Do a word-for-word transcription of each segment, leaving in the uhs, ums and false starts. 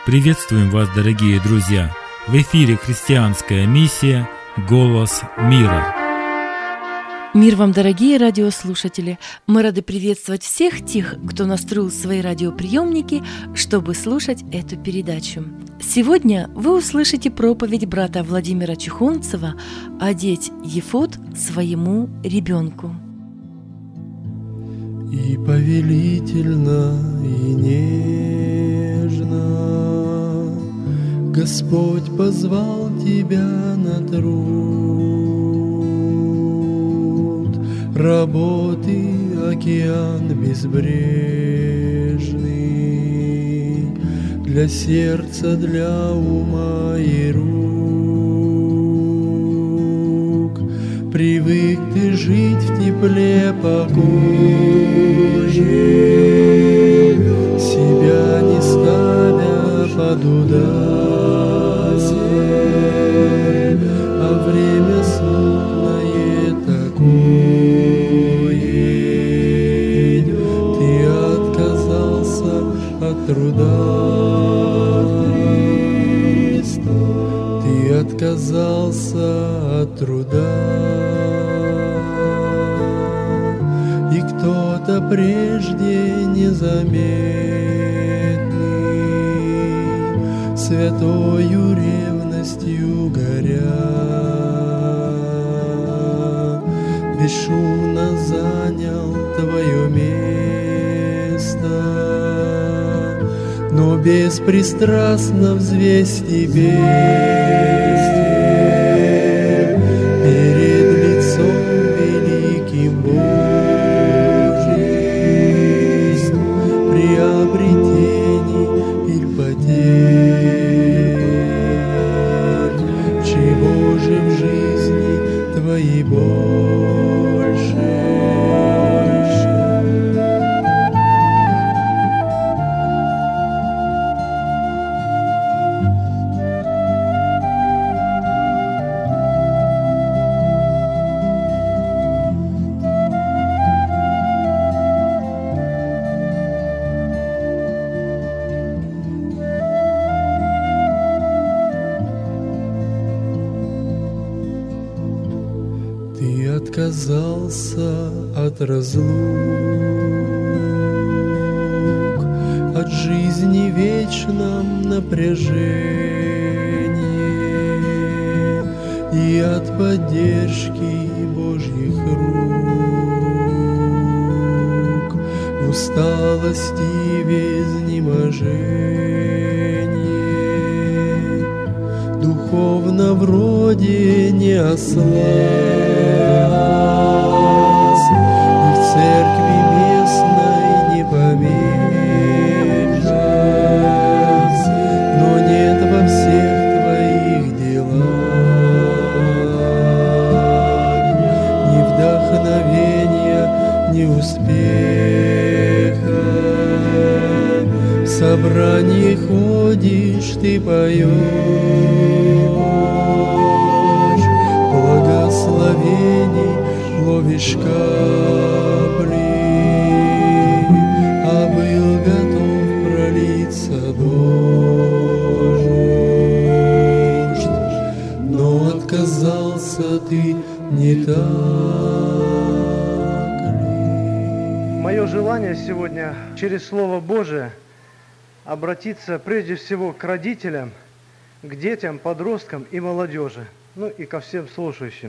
Приветствуем вас, дорогие друзья! В эфире христианская миссия «Голос мира». Мир вам, дорогие радиослушатели! Мы рады приветствовать всех тех, кто настроил свои радиоприемники, чтобы слушать эту передачу. Сегодня вы услышите проповедь брата Владимира Чухонцева «Одеть ефод своему ребенку». И повелительно, и нежно Господь позвал тебя на труд, работы океан безбрежный, для сердца, для ума и рук. Привык ты жить в тепле, покое, себя не ставя под удар. А время смутное такое, ты отказался от труда, ты отказался от труда. И кто-то прежде незаметный, святою ревностью горя, бесшумно занял твое место, но беспристрастно взвесь тебе перед лицом великим Божьим, приобретений или потерь, чего же в жизни твоей больше? Ты отказался от разлук, от жизни в вечном напряжении и от поддержки Божьих рук, в усталости и в изнеможении, духовно вроде не ослаб. И в церкви местной не помешан, но нет во всех твоих делах ни вдохновения, ни успеха. В собрании ходишь, ты поешь, благословений ловишь капли, а был готов пролиться дождь, но отказался ты не так ли? Мое желание сегодня через Слово Божие обратиться прежде всего к родителям, к детям, подросткам и молодежи, ну и ко всем слушающим.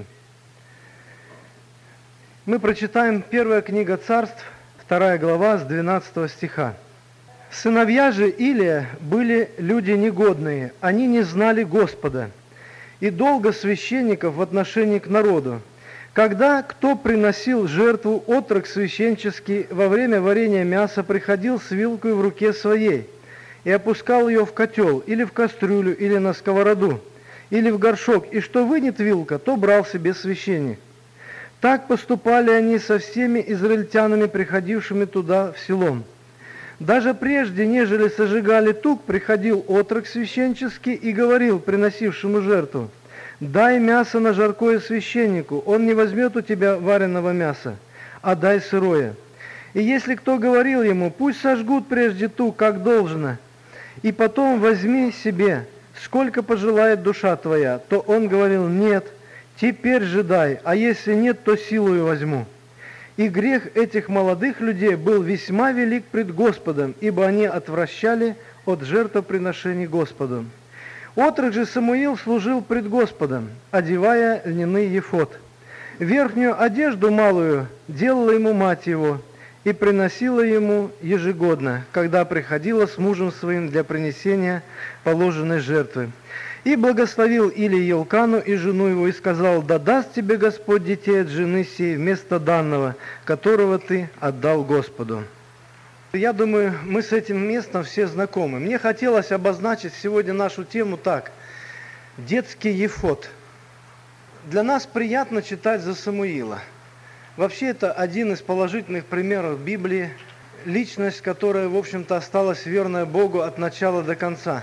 Мы прочитаем первая книга Царств, вторая глава, с двенадцатого стиха. «Сыновья же Илия были люди негодные, они не знали Господа, и долго священников в отношении к народу. Когда кто приносил жертву, отрок священческий во время варения мяса приходил с вилкой в руке своей и опускал ее в котел, или в кастрюлю, или на сковороду, или в горшок, и что вынет вилка, то брал себе священник. Так поступали они со всеми израильтянами, приходившими туда в селом. Даже прежде, нежели сожигали тук, приходил отрок священческий и говорил приносившему жертву: «Дай мясо на жаркое священнику, он не возьмет у тебя вареного мяса, а дай сырое». И если кто говорил ему: «Пусть сожгут прежде тук, как должно», и потом возьми себе, сколько пожелает душа твоя. То он говорил: нет, теперь же дай, а если нет, то силою возьму. И грех этих молодых людей был весьма велик пред Господом, ибо они отвращали от жертвоприношений Господу. Отрок же Самуил служил пред Господом, одевая льняный ефод. Верхнюю одежду малую делала ему мать его и приносила ему ежегодно, когда приходила с мужем своим для принесения положенной жертвы. И благословил Илия Елкану и жену его, и сказал: да даст тебе Господь детей от жены сей вместо данного, которого ты отдал Господу. Я думаю, мы с этим местом все знакомы. Мне хотелось обозначить сегодня нашу тему так: детский ефод. Для нас приятно читать за Самуила. Вообще это один из положительных примеров Библии, личность, которая, в общем-то, осталась верная Богу от начала до конца,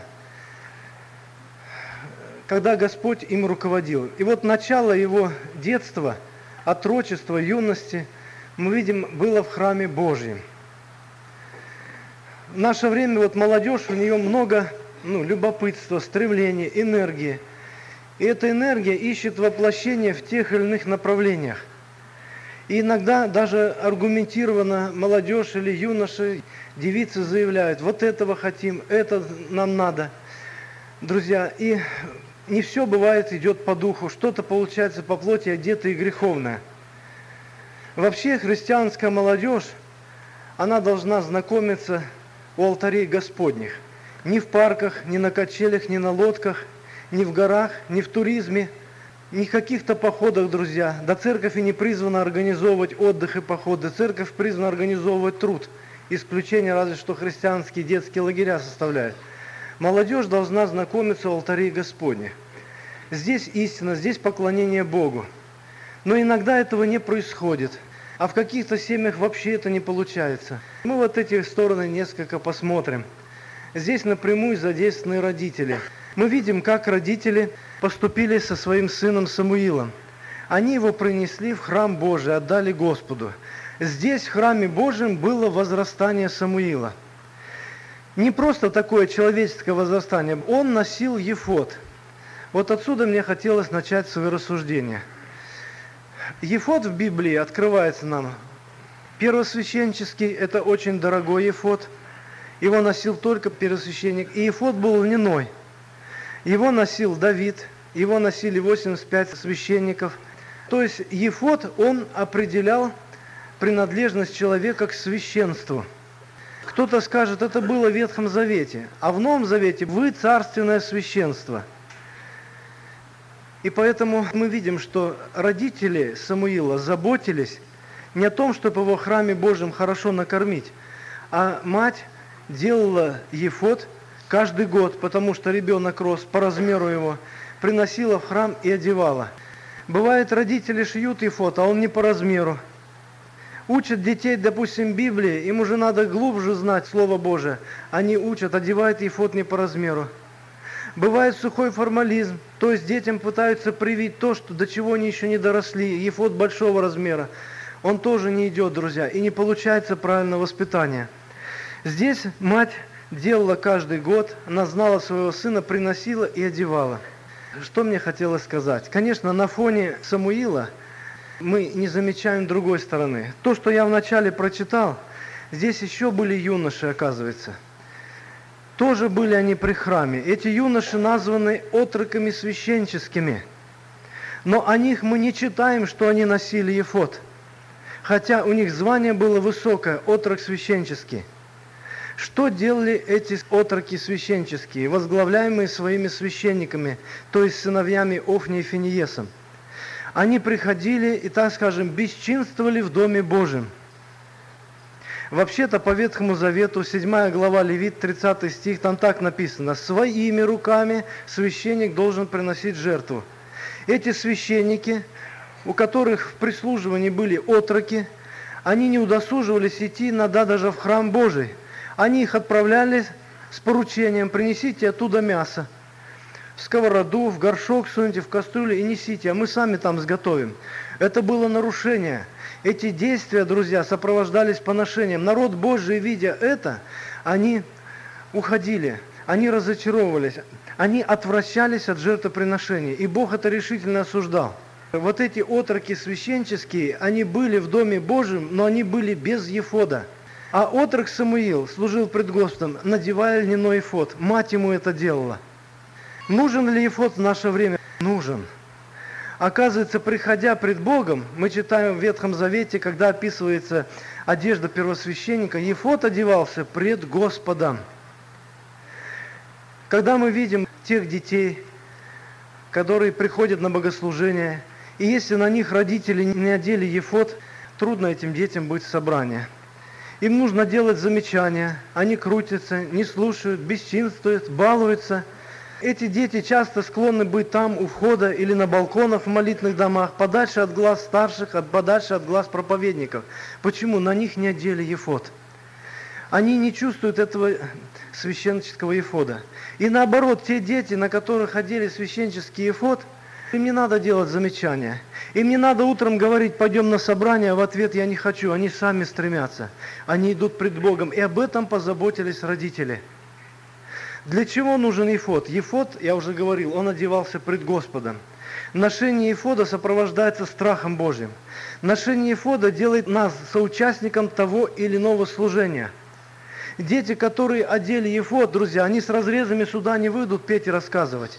когда Господь им руководил. И вот начало его детства, отрочества, юности, мы видим, было в храме Божьем. В наше время вот молодежь, у нее много ну, любопытства, стремления, энергии. И эта энергия ищет воплощение в тех или иных направлениях. И иногда даже аргументированно молодежь или юноши, девицы заявляют: вот этого хотим, это нам надо. Друзья, и не все бывает идет по духу, что-то получается по плоти одето и греховное. Вообще христианская молодежь, она должна знакомиться у алтарей Господних. Ни в парках, ни на качелях, ни на лодках, ни в горах, ни в туризме, ни в каких-то походах, друзья. Да церковь и не призвана организовывать отдых и походы. Церковь призвана организовывать труд. Исключение разве что христианские детские лагеря составляют. Молодежь должна знакомиться у алтарей Господних. Здесь истина, здесь поклонение Богу. Но иногда этого не происходит. А в каких-то семьях вообще это не получается. Мы вот эти стороны несколько посмотрим. Здесь напрямую задействованы родители. Мы видим, как родители поступили со своим сыном Самуилом. Они его принесли в храм Божий, отдали Господу. Здесь, в храме Божьем, было возрастание Самуила. Не просто такое человеческое возрастание. Он носил ефод. Вот отсюда мне хотелось начать свое рассуждение. Ефод в Библии открывается нам. Первосвященческий – это очень дорогой ефод. Его носил только первосвященник. И ефод был льняной. Его носил Давид, его носили восемьдесят пять священников. То есть ефод, он определял принадлежность человека к священству. Кто-то скажет, это было в Ветхом Завете, а в Новом Завете вы царственное священство. И поэтому мы видим, что родители Самуила заботились не о том, чтобы его в храме Божьем хорошо накормить, а мать делала ефод каждый год, потому что ребенок рос по размеру его, приносила в храм и одевала. Бывает, родители шьют ефод, а он не по размеру. Учат детей, допустим, Библии, им уже надо глубже знать Слово Божие. Они учат, одевают ефод не по размеру. Бывает сухой формализм, то есть детям пытаются привить то, что, до чего они еще не доросли. Ефод большого размера, он тоже не идет, друзья, и не получается правильного воспитания. Здесь мать делала каждый год, она знала своего сына, приносила и одевала. Что мне хотелось сказать? Конечно, на фоне Самуила мы не замечаем другой стороны. То, что я вначале прочитал, здесь еще были юноши, оказывается. Тоже были они при храме. Эти юноши названы отроками священческими. Но о них мы не читаем, что они носили ефод. Хотя у них звание было высокое, отрок священческий. Что делали эти отроки священческие, возглавляемые своими священниками, то есть сыновьями Офни и Финиесом? Они приходили и, так скажем, бесчинствовали в Доме Божьем. Вообще-то по Ветхому Завету, седьмая глава Левит, тридцатый стих, там так написано: «Своими руками священник должен приносить жертву». Эти священники, у которых в прислуживании были отроки, они не удосуживались идти иногда даже в храм Божий. Они их отправляли с поручением: принесите оттуда мясо. В сковороду, в горшок суньте, в кастрюлю и несите, а мы сами там сготовим. Это было нарушение. Эти действия, друзья, сопровождались поношением. Народ Божий, видя это, они уходили. они разочаровывались, они отвращались от жертвоприношения, и Бог это решительно осуждал. Вот эти отроки священческие, они были в Доме Божьем, но они были без ефода. А отрок Самуил служил пред Господом, надевая льняной ефод. Мать ему это делала. Нужен ли ефод в наше время? Нужен. Оказывается, приходя пред Богом, мы читаем в Ветхом Завете, когда описывается одежда первосвященника, ефод одевался пред Господом. Когда мы видим тех детей, которые приходят на богослужение, и если на них родители не одели ефод, трудно этим детям быть в собрании. Им нужно делать замечания, они крутятся, не слушают, бесчинствуют, балуются. Эти дети часто склонны быть там у входа или на балконах в молитвенных домах, подальше от глаз старших, подальше от глаз проповедников. Почему? На них не одели ефод. Они не чувствуют этого священнического ефода. И наоборот, те дети, на которых одели священнический ефод, им не надо делать замечания. Им не надо утром говорить, пойдем на собрание, а в ответ я не хочу. Они сами стремятся. Они идут пред Богом. И об этом позаботились родители. Для чего нужен ефод? Ефод, я уже говорил, он одевался пред Господом. Ношение ефода сопровождается страхом Божьим. Ношение ефода делает нас соучастником того или иного служения. Дети, которые одели ефод, друзья, они с разрезами сюда не выйдут петь и рассказывать.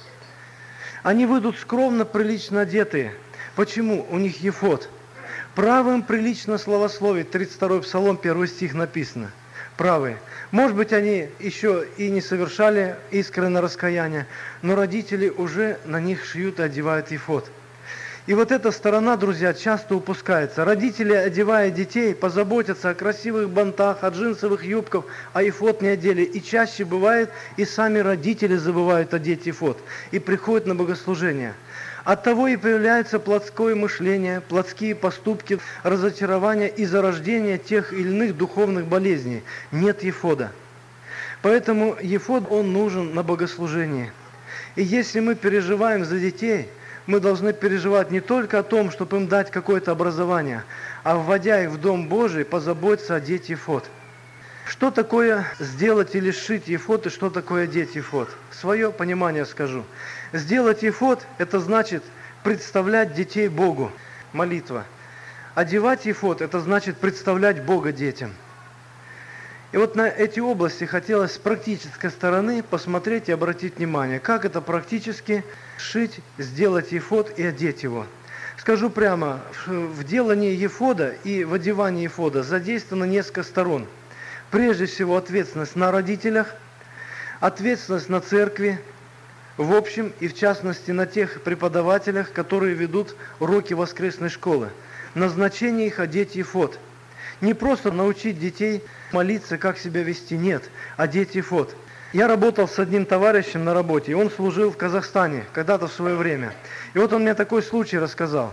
Они выйдут скромно, прилично одетые. Почему? У них ефод. Правым прилично славословить. тридцать второй Псалом, первый стих написано. Правые. Может быть, они еще и не совершали искреннее раскаяние, но родители уже на них шьют и одевают ефод. И вот эта сторона, друзья, часто упускается. Родители, одевая детей, позаботятся о красивых бантах, о джинсовых юбках, а ефод не одели. И чаще бывает, и сами родители забывают одеть ефод и приходят на богослужение. Оттого и появляется плотское мышление, плотские поступки, разочарование и зарождение тех или иных духовных болезней. Нет ефода. Поэтому ефод, он нужен на богослужении. И если мы переживаем за детей, мы должны переживать не только о том, чтобы им дать какое-то образование, а вводя их в Дом Божий, позаботиться одеть ефод. Что такое сделать или сшить ефод, и что такое одеть ефод? Свое понимание скажу. Сделать ефод – это значит представлять детей Богу. Молитва. Одевать ефод – это значит представлять Бога детям. И вот на эти области хотелось с практической стороны посмотреть и обратить внимание, как это практически сшить, сделать ефод и одеть его. Скажу прямо, в делании ефода и в одевании ефода задействовано несколько сторон. Прежде всего ответственность на родителях, ответственность на церкви, в общем и в частности на тех преподавателях, которые ведут уроки воскресной школы. Назначение их одеть ефод. Не просто научить детей молиться, как себя вести, нет, одеть ефод. Я работал с одним товарищем на работе, и он служил в Казахстане когда-то в свое время. И вот он мне такой случай рассказал.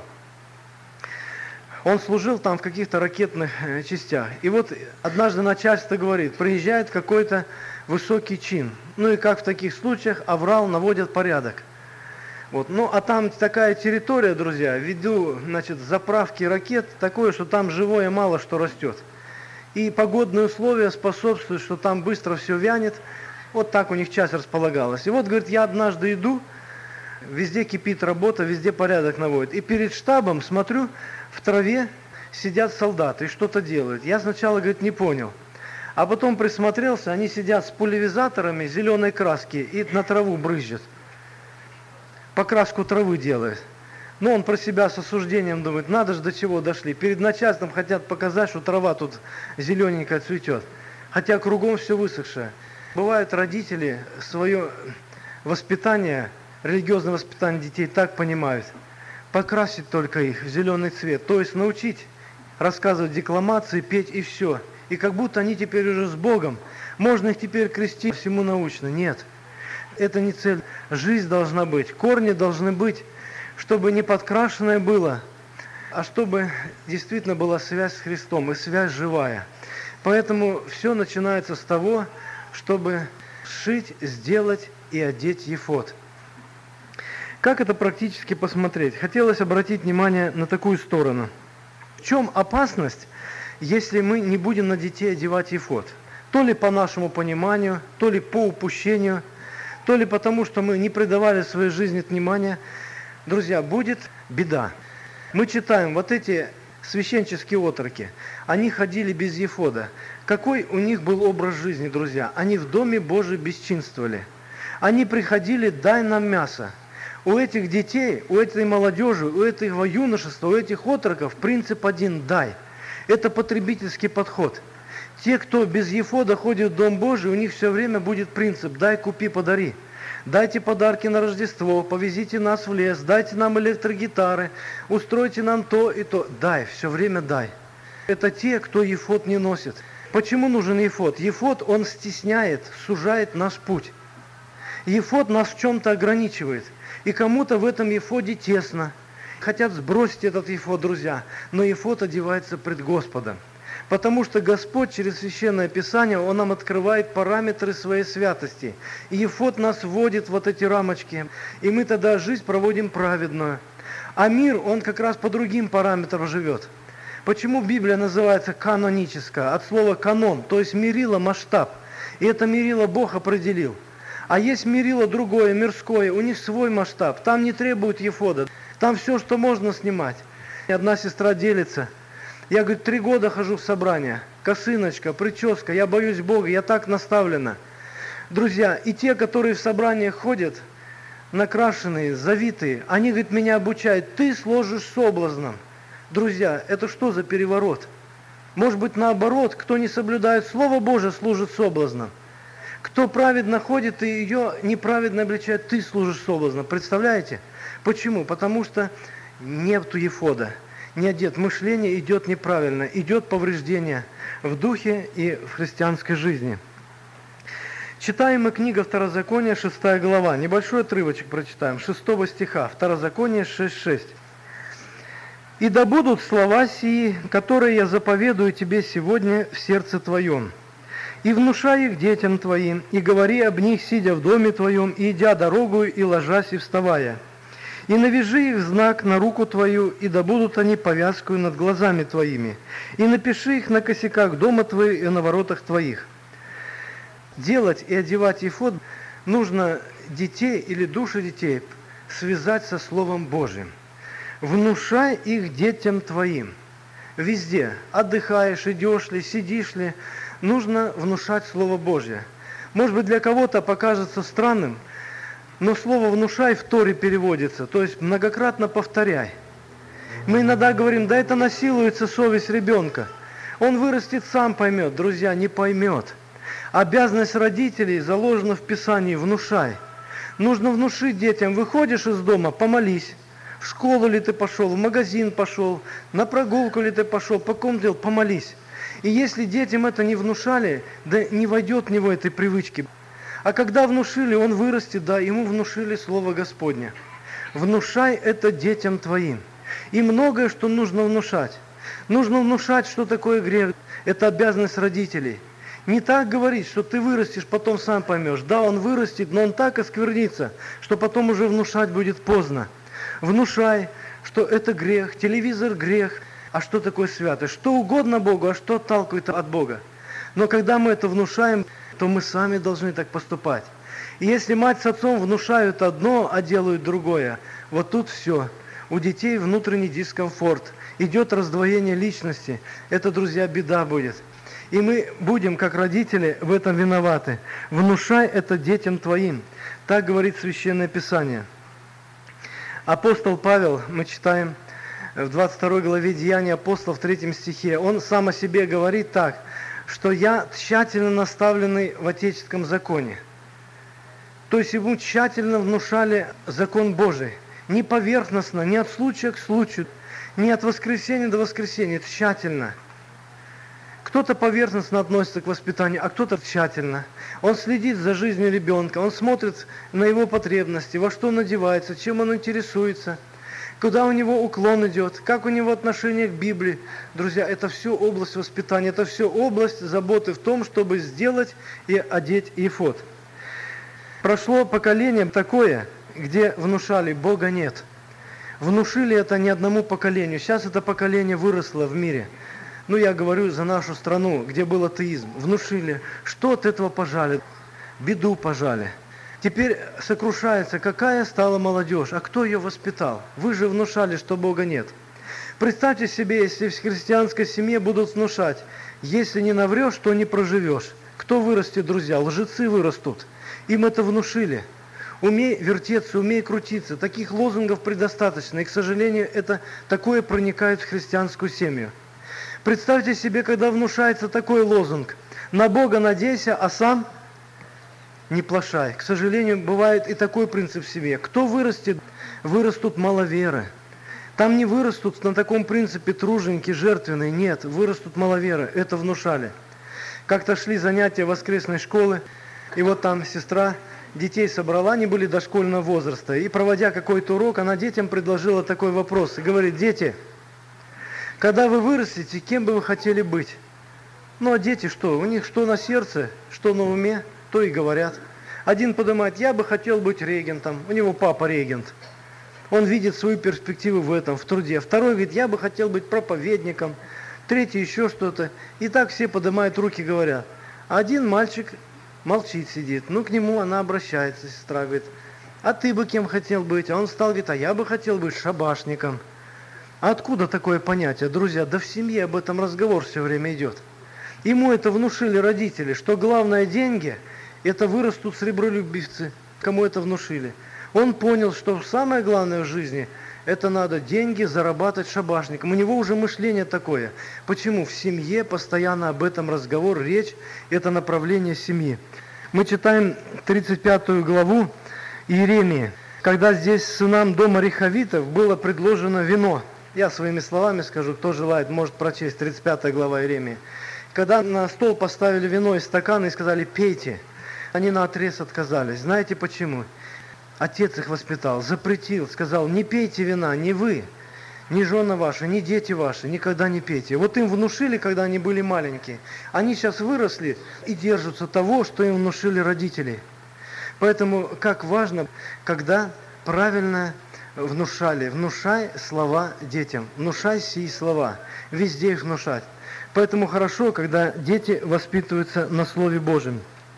Он служил там в каких-то ракетных частях. И вот однажды начальство говорит, приезжает какой-то высокий чин. Ну и как в таких случаях, аврал наводят порядок. Вот. Ну а там такая территория, друзья, ввиду, значит, заправки ракет, такое, что там живое мало что растет. И погодные условия способствуют, что там быстро все вянет. Вот так у них часть располагалась. И вот, говорит, я однажды иду, везде кипит работа, везде порядок наводят. И перед штабом смотрю, в траве сидят солдаты и что-то делают. Я сначала, говорит, не понял. А потом присмотрелся, они сидят с пульверизаторами зеленой краски и на траву брызжат. Покраску травы делает. Но он про себя с осуждением думает, надо же до чего дошли. Перед начальством хотят показать, что трава тут зелененькая цветет. Хотя кругом все высохшее. Бывают родители свое воспитание, религиозное воспитание детей так понимают. Покрасить только их в зеленый цвет. То есть научить рассказывать декламации, петь и все. И как будто они теперь уже с Богом. Можно их теперь крестить всему научно. Нет. Это не цель. Жизнь должна быть. Корни должны быть, чтобы не подкрашенное было, а чтобы действительно была связь с Христом и связь живая. Поэтому все начинается с того, чтобы сшить, сделать и одеть ефод. Как это практически посмотреть? Хотелось обратить внимание на такую сторону. В чем опасность, если мы не будем на детей одевать ефод? То ли по нашему пониманию, то ли по упущению, то ли потому, что мы не придавали своей жизни внимания. Друзья, будет беда. Мы читаем вот эти священческие отроки. Они ходили без ефода. Какой у них был образ жизни, друзья? Они в Доме Божьем бесчинствовали. Они приходили: дай нам мясо. У этих детей, у этой молодежи, у этого юношества, у этих отроков принцип один – дай. Это потребительский подход. Те, кто без ефода ходит в Дом Божий, у них все время будет принцип: дай, купи, подари. Дайте подарки на Рождество, повезите нас в лес, дайте нам электрогитары, устройте нам то и то. Дай, все время дай. Это те, кто ефод не носит. Почему нужен ефод? Ефод, он стесняет, сужает наш путь. Ефод нас в чем-то ограничивает. И кому-то в этом ефоде тесно. Хотят сбросить этот ефод, друзья. Но ефод одевается пред Господом. Потому что Господь через Священное Писание, Он нам открывает параметры своей святости. И ефод нас вводит в вот эти рамочки. И мы тогда жизнь проводим праведную. А мир, он как раз по другим параметрам живет. Почему Библия называется каноническая? От слова канон, то есть мерило, масштаб. И это мерило Бог определил. А есть мерило другое, мирское, у них свой масштаб. Там не требуют ефода. Там все, что можно, снимать. И одна сестра делится. Я, говорит, три года хожу в собрание. Косыночка, прическа, я боюсь Бога, я так наставлена. Друзья, и те, которые в собраниях ходят, накрашенные, завитые, они, говорит, меня обучают. Ты служишь соблазном. Друзья, это что за переворот? Может быть, наоборот, кто не соблюдает Слово Божие, служит соблазном. Кто праведно ходит и ее неправедно обличает, ты служишь соблазном. Представляете? Почему? Потому что нету ефода. Не одет. Мышление идет неправильно. Идет повреждение в духе и в христианской жизни. Читаем мы книга Второзакония, шестая глава. Небольшой отрывочек прочитаем. шестого стиха. Второзаконие шесть шесть. «И да будут слова сии, которые я заповедую тебе сегодня в сердце твоем. И внушай их детям твоим, и говори об них, сидя в доме твоем, и идя дорогою, и ложась, и вставая. И навяжи их знак на руку твою, и да будут они повязкою над глазами твоими. И напиши их на косяках дома твоего и на воротах твоих». Делать и одевать ефод нужно детей или души детей связать со Словом Божьим. «Внушай их детям твоим». Везде, отдыхаешь, идешь ли, сидишь ли, нужно внушать Слово Божье. Может быть, для кого-то покажется странным, но слово «внушай» в Торе переводится, то есть многократно повторяй. Мы иногда говорим: да это насилуется совесть ребенка. Он вырастет, сам поймет. Друзья, не поймет. Обязанность родителей заложена в Писании: внушай. Нужно внушить детям: выходишь из дома, помолись. В школу ли ты пошел, в магазин пошел, на прогулку ли ты пошел, по ком дел, помолись. И если детям это не внушали, да не войдет в него этой привычки. А когда внушили, он вырастет, да, ему внушили Слово Господне. Внушай это детям твоим. И многое, что нужно внушать. Нужно внушать, что такое грех. Это обязанность родителей. Не так говорить, что ты вырастешь, потом сам поймешь. Да, он вырастет, но он так осквернится, что потом уже внушать будет поздно. Внушай, что это грех, телевизор грех, а что такое святость? Что угодно Богу, а что отталкивает от Бога? Но когда мы это внушаем, то мы сами должны так поступать. И если мать с отцом внушают одно, а делают другое, вот тут все. У детей внутренний дискомфорт, идет раздвоение личности. Это, друзья, беда будет. И мы будем, как родители, в этом виноваты. Внушай это детям твоим. Так говорит Священное Писание. Апостол Павел, мы читаем в двадцать второй главе Деяния апостолов, в третьем стихе, он сам о себе говорит так, что я тщательно наставленный в отеческом законе. То есть ему тщательно внушали закон Божий. Не поверхностно, не от случая к случаю, не от воскресенья до воскресенья, тщательно. Кто-то поверхностно относится к воспитанию, а кто-то тщательно. Он следит за жизнью ребенка, он смотрит на его потребности, во что он одевается, чем он интересуется, куда у него уклон идет, как у него отношение к Библии. Друзья, это все область воспитания, это все область заботы в том, чтобы сделать и одеть ефод. Прошло поколение такое, где внушали: Бога нет. Внушили это не одному поколению. Сейчас это поколение выросло в мире. Ну, я говорю за нашу страну, где был атеизм. Внушили, что от этого пожали, беду пожали. Теперь сокрушается, какая стала молодежь, а кто ее воспитал? Вы же внушали, что Бога нет. Представьте себе, если в христианской семье будут внушать, если не наврешь, то не проживешь. Кто вырастет, друзья? Лжецы вырастут. Им это внушили. Умей вертеться, умей крутиться. Таких лозунгов предостаточно. И, к сожалению, это такое проникает в христианскую семью. Представьте себе, когда внушается такой лозунг. На Бога надейся, а сам не плашай. К сожалению, бывает и такой принцип в семье. Кто вырастет, вырастут маловеры. Там не вырастут на таком принципе труженики, жертвенные. Нет, вырастут маловеры. Это внушали. Как-то шли занятия воскресной школы, и вот там сестра детей собрала, они были дошкольного возраста, и проводя какой-то урок, она детям предложила такой вопрос, и говорит: дети, когда вы вырастете, кем бы вы хотели быть? Ну а дети что? У них что на сердце, что на уме, то и говорят. Один подумает: я бы хотел быть регентом, у него папа регент. Он видит свою перспективу в этом, в труде. Второй говорит: я бы хотел быть проповедником. Третий еще что-то. И так все поднимают руки, говорят. А один мальчик молчит, сидит. Ну, к нему она обращается, сестра, говорит: а ты бы кем хотел быть? А он встал, говорит: а я бы хотел быть шабашником. А откуда такое понятие? Друзья, да в семье об этом разговор все время идет. Ему это внушили родители, что главное деньги, это вырастут сребролюбивцы. Кому это внушили? Он понял, что самое главное в жизни – это надо деньги зарабатывать шабашником. У него уже мышление такое. Почему? В семье постоянно об этом разговор, речь – это направление семьи. Мы читаем тридцать пятую главу Иеремии, когда здесь сынам дома Рехавитов было предложено вино. Я своими словами скажу, кто желает, может прочесть, тридцать пятая глава Иеремии. Когда на стол поставили вино из стакана и сказали: пейте, они наотрез отказались. Знаете почему? Отец их воспитал, запретил, сказал: не пейте вина, не вы, ни жена ваша, ни дети ваши, никогда не пейте. Вот им внушили, когда они были маленькие. Они сейчас выросли и держатся того, что им внушили родители. Поэтому как важно, когда правильно внушали. Внушай слова детям, внушай сии слова, везде их внушать. Поэтому хорошо, когда дети воспитываются на Слове Божьем.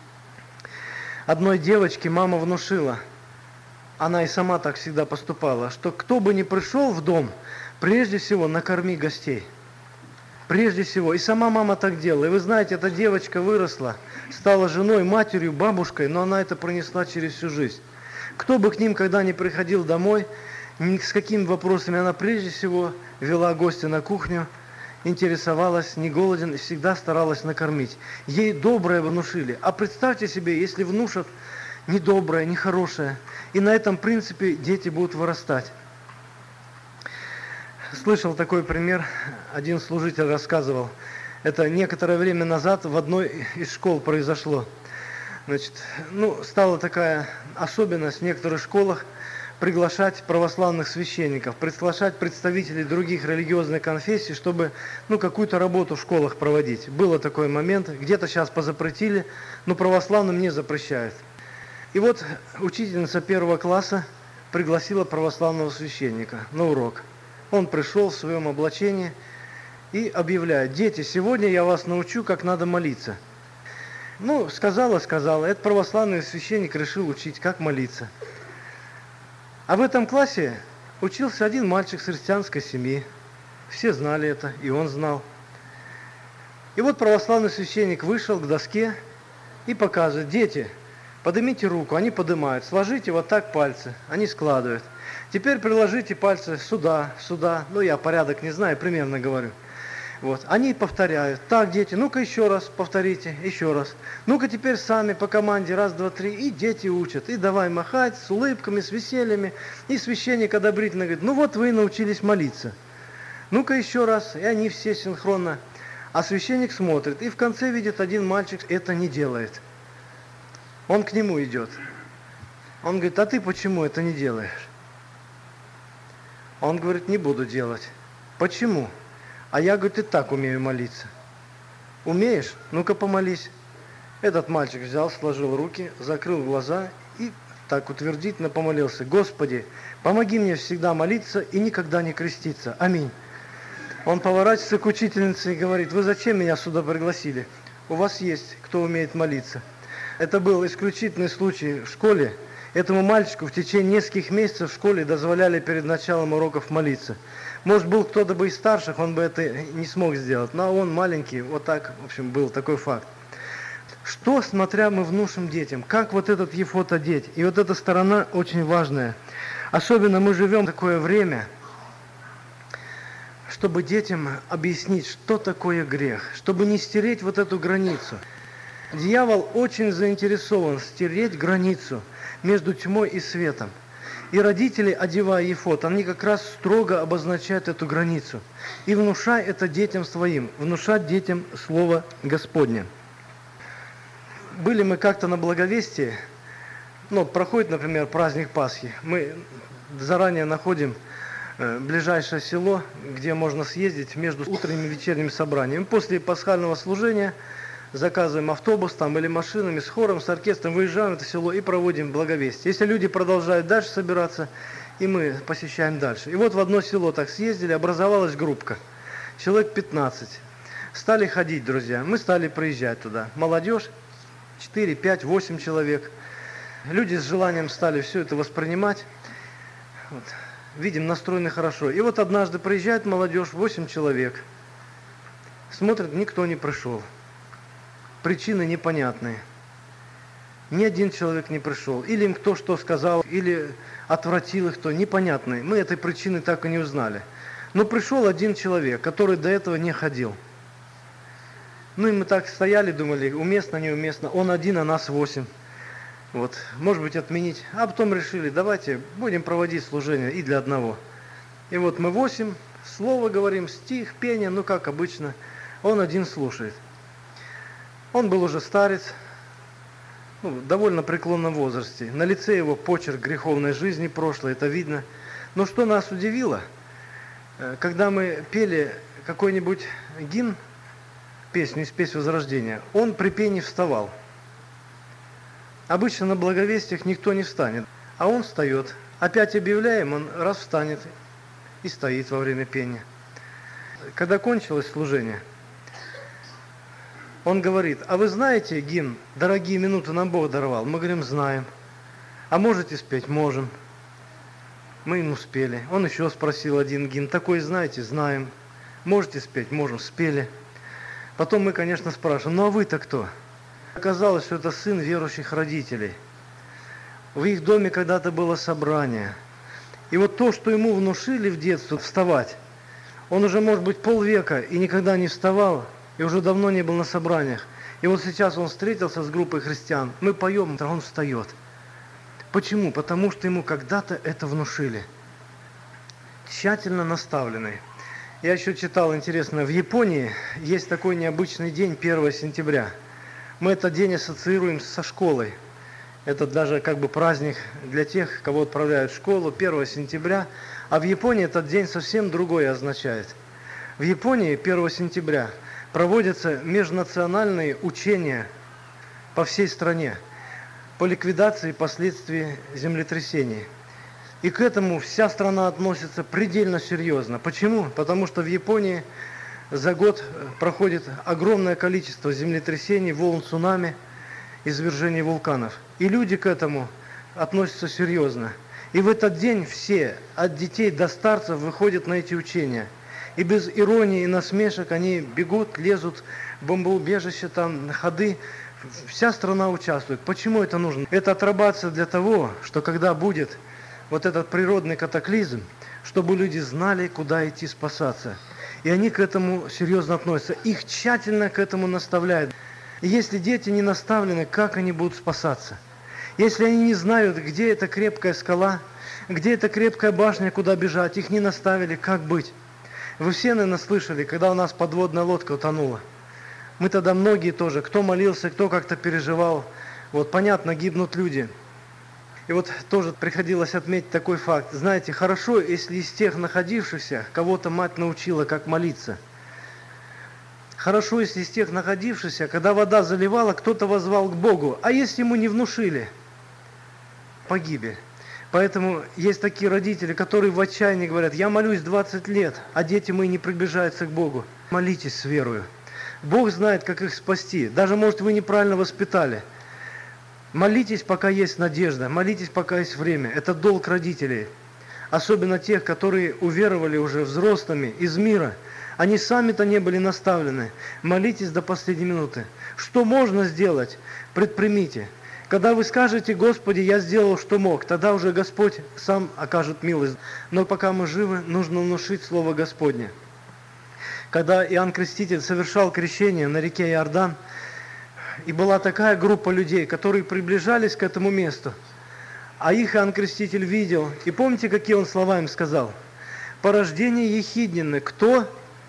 Одной девочке мама внушила, она и сама так всегда поступала, что кто бы ни пришел в дом, прежде всего накорми гостей. Прежде всего. И сама мама так делала. И вы знаете, эта девочка выросла, стала женой, матерью, бабушкой, но она это пронесла через всю жизнь. Кто бы к ним когда ни приходил домой, ни с какими вопросами, она прежде всего вела гостя на кухню, интересовалась, не голоден, и всегда старалась накормить. Ей доброе внушили. А представьте себе, если внушат недоброе, нехорошее, и на этом принципе дети будут вырастать. Слышал такой пример, один служитель рассказывал. Это некоторое время назад в одной из школ произошло. Значит, ну, стала такая особенность в некоторых школах приглашать православных священников, приглашать представителей других религиозных конфессий, чтобы ну, какую-то работу в школах проводить. Был такой момент, где-то сейчас позапретили, но православным не запрещают. И вот учительница первого класса пригласила православного священника на урок. Он пришел в своем облачении и объявляет: дети, сегодня я вас научу, как надо молиться. Ну, сказала, сказала. Этот православный священник решил учить, как молиться. А в этом классе учился один мальчик с христианской семьи. Все знали это, и он знал. И вот православный священник вышел к доске и показывает: дети, поднимите руку, они поднимают, сложите вот так пальцы, они складывают. Теперь приложите пальцы сюда, сюда, ну я порядок не знаю, примерно говорю. Вот, они повторяют. Так, дети, ну-ка еще раз повторите, еще раз. Ну-ка теперь сами по команде, раз, два, три, и дети учат. И давай махать с улыбками, с весельями. И священник одобрительно говорит: ну вот вы научились молиться. Ну-ка еще раз, и они все синхронно. А священник смотрит, и в конце видит, один мальчик это не делает. Он к нему идет. Он говорит: а ты почему это не делаешь? Он говорит: не буду делать. Почему? А я, говорит, и так умею молиться. Умеешь? Ну-ка помолись. Этот мальчик взял, сложил руки, закрыл глаза и так утвердительно помолился: Господи, помоги мне всегда молиться и никогда не креститься. Аминь. Он поворачивается к учительнице и говорит: вы зачем меня сюда пригласили? У вас есть кто умеет молиться. Это был исключительный случай в школе. Этому мальчику в течение нескольких месяцев в школе дозволяли перед началом уроков молиться. Может, был кто-то бы из старших, он бы это не смог сделать. Но он маленький, вот так, в общем, был такой факт. Что, смотря мы внушим детям, как вот этот ефод одеть? И вот эта сторона очень важная. Особенно мы живем в такое время, чтобы детям объяснить, что такое грех, чтобы не стереть вот эту границу. Дьявол очень заинтересован стереть границу между тьмой и светом. И родители, одевая ефод, они как раз строго обозначают эту границу. И внушай это детям своим, внушать детям Слово Господне. Были мы как-то на Благовестии, ну, проходит, например, праздник Пасхи. Мы заранее находим э, ближайшее село, где можно съездить между утренними и вечерними собраниями. После пасхального служения заказываем автобус там или машинами, с хором, с оркестром, выезжаем в это село и проводим Благовестие. Если люди продолжают дальше собираться, и мы посещаем дальше. И вот в одно село так съездили, образовалась группка, человек пятнадцать. Стали ходить, друзья, мы стали приезжать туда. Молодежь, четыре, пять, восемь человек. Люди с желанием стали все это воспринимать. Вот. Видим, настроены хорошо. И вот однажды приезжает молодежь, восемь человек. Смотрят, никто не пришел. Причины непонятные. Ни один человек не пришел. Или им кто что сказал, или отвратил их кто. Непонятные. Мы этой причины так и не узнали. Но пришел один человек, который до этого не ходил. Ну и мы так стояли, думали, уместно, неуместно. Он один, а нас восемь. Вот, может быть, отменить. А потом решили, давайте будем проводить служение и для одного. И вот мы восемь, слово говорим, стих, пение, ну как обычно. Он один слушает. Он был уже старец, ну, в довольно преклонном возрасте. На лице его почерк греховной жизни прошлой, это видно. Но что нас удивило, когда мы пели какой-нибудь гимн, песню из «Песнь Возрождения», он при пении вставал. Обычно на благовестиях никто не встанет, а он встает. Опять объявляем, он раз встанет и стоит во время пения. Когда кончилось служение, он говорит: а вы знаете гимн «Дорогие минуты нам Бог даровал»? Мы говорим: знаем. А можете спеть? Можем. Мы ему спели. Он еще спросил один гимн: такой знаете? Знаем. Можете спеть? Можем. Спели. Потом мы, конечно, спрашиваем: ну а вы-то кто? Оказалось, что это сын верующих родителей. В их доме когда-то было собрание. И вот то, что ему внушили в детстве вставать, он уже, может быть, полвека и никогда не вставал, и уже давно не был на собраниях. И вот сейчас он встретился с группой христиан. Мы поем, а он встает. Почему? Потому что ему когда-то это внушили. Тщательно наставленный. Я еще читал, интересно, в Японии есть такой необычный день, первое сентября. Мы этот день ассоциируем со школой. Это даже как бы праздник для тех, кого отправляют в школу, первое сентября. А в Японии этот день совсем другое означает. В Японии первое сентября проводятся межнациональные учения по всей стране по ликвидации последствий землетрясений. И к этому вся страна относится предельно серьезно. Почему? Потому что в Японии за год проходит огромное количество землетрясений, волн цунами, извержений вулканов. И люди к этому относятся серьезно. И в этот день все, от детей до старцев, выходят на эти учения. И без иронии и насмешек они бегут, лезут в бомбоубежище, там, на ходы. Вся страна участвует. Почему это нужно? Это отрабатывается для того, что когда будет вот этот природный катаклизм, чтобы люди знали, куда идти спасаться. И они к этому серьезно относятся. Их тщательно к этому наставляют. И если дети не наставлены, как они будут спасаться? Если они не знают, где эта крепкая скала, где эта крепкая башня, куда бежать, их не наставили, как быть? Вы все, наверное, слышали, когда у нас подводная лодка утонула. Мы тогда многие тоже, кто молился, кто как-то переживал. Вот понятно, гибнут люди. И вот тоже приходилось отметить такой факт. Знаете, хорошо, если из тех находившихся кого-то мать научила, как молиться. Хорошо, если из тех находившихся, когда вода заливала, кто-то воззвал к Богу. А если ему не внушили? Погибель. Поэтому есть такие родители, которые в отчаянии говорят: я молюсь двадцать лет, а дети мои не приближаются к Богу. Молитесь с верою. Бог знает, как их спасти. Даже, может, вы неправильно воспитали. Молитесь, пока есть надежда, молитесь, пока есть время. Это долг родителей. Особенно тех, которые уверовали уже взрослыми из мира. Они сами-то не были наставлены. Молитесь до последней минуты. Что можно сделать, предпримите. Когда вы скажете: Господи, я сделал, что мог, тогда уже Господь сам окажет милость. Но пока мы живы, нужно внушить Слово Господне. Когда Иоанн Креститель совершал крещение на реке Иордан, и была такая группа людей, которые приближались к этому месту, а их Иоанн Креститель видел. И помните, какие он слова им сказал? «Порождение ехиднины, кто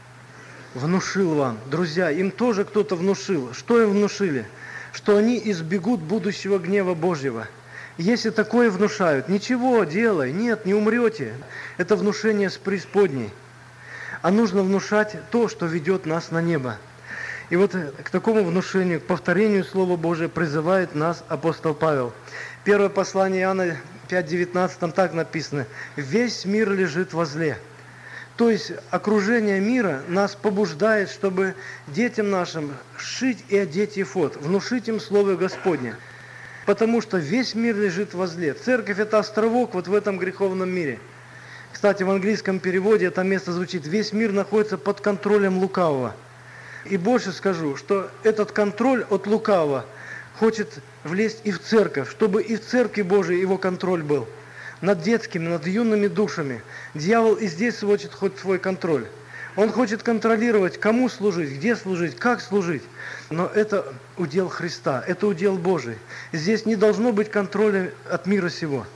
внушил вам?» Друзья, им тоже кто-то внушил. Что им внушили? Что они избегут будущего гнева Божьего. Если такое внушают: ничего, делай, нет, не умрете. Это внушение с преисподней. А нужно внушать то, что ведет нас на небо. И вот к такому внушению, к повторению Слова Божия призывает нас апостол Павел. Первое послание Иоанна пять девятнадцать, там так написано: «Весь мир лежит во зле». То есть окружение мира нас побуждает, чтобы детям нашим сшить и одеть ефод, внушить им Слово Господне. Потому что весь мир лежит во зле. Церковь – это островок вот в этом греховном мире. Кстати, в английском переводе это место звучит: «Весь мир находится под контролем лукавого». И больше скажу, что этот контроль от лукавого хочет влезть и в церковь, чтобы и в церкви Божией его контроль был. Над детскими, над юными душами. Дьявол и здесь хочет хоть свой контроль. Он хочет контролировать, кому служить, где служить, как служить. Но это удел Христа, это удел Божий. Здесь не должно быть контроля от мира сего.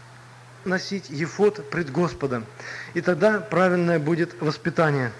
Носить ефод пред Господом. И тогда правильное будет воспитание.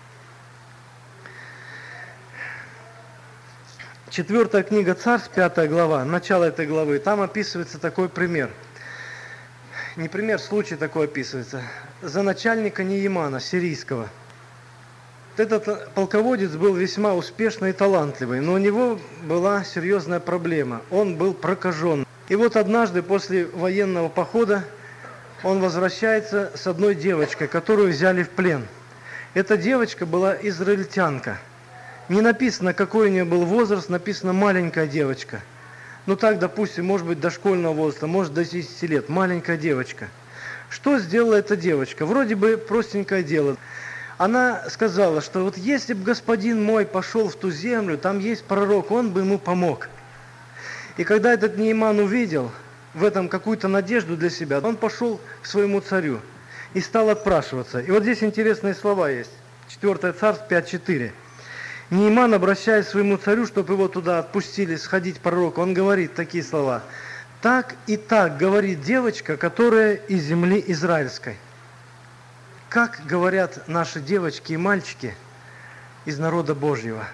Четвертая книга Царств, пятая глава, начало этой главы, там описывается такой пример. Не пример, случай такой описывается. За начальника Неемана, сирийского. Этот полководец был весьма успешный и талантливый, но у него была серьезная проблема. Он был прокажен. И вот однажды после военного похода он возвращается с одной девочкой, которую взяли в плен. Эта девочка была израильтянка. Не написано, какой у нее был возраст, написано маленькая девочка. Ну так, допустим, может быть, дошкольного возраста, может, до десяти лет. Маленькая девочка. Что сделала эта девочка? Вроде бы простенькое дело. Она сказала, что вот если бы господин мой пошел в ту землю, там есть пророк, он бы ему помог. И когда этот Нееман увидел в этом какую-то надежду для себя, он пошел к своему царю и стал отпрашиваться. И вот здесь интересные слова есть. четвёртое Царств пять четыре. Нееман, обращаясь к своему царю, чтобы его туда отпустили сходить пророку, он говорит такие слова: «Так и так говорит девочка, которая из земли израильской». Как говорят наши девочки и мальчики из народа Божьего?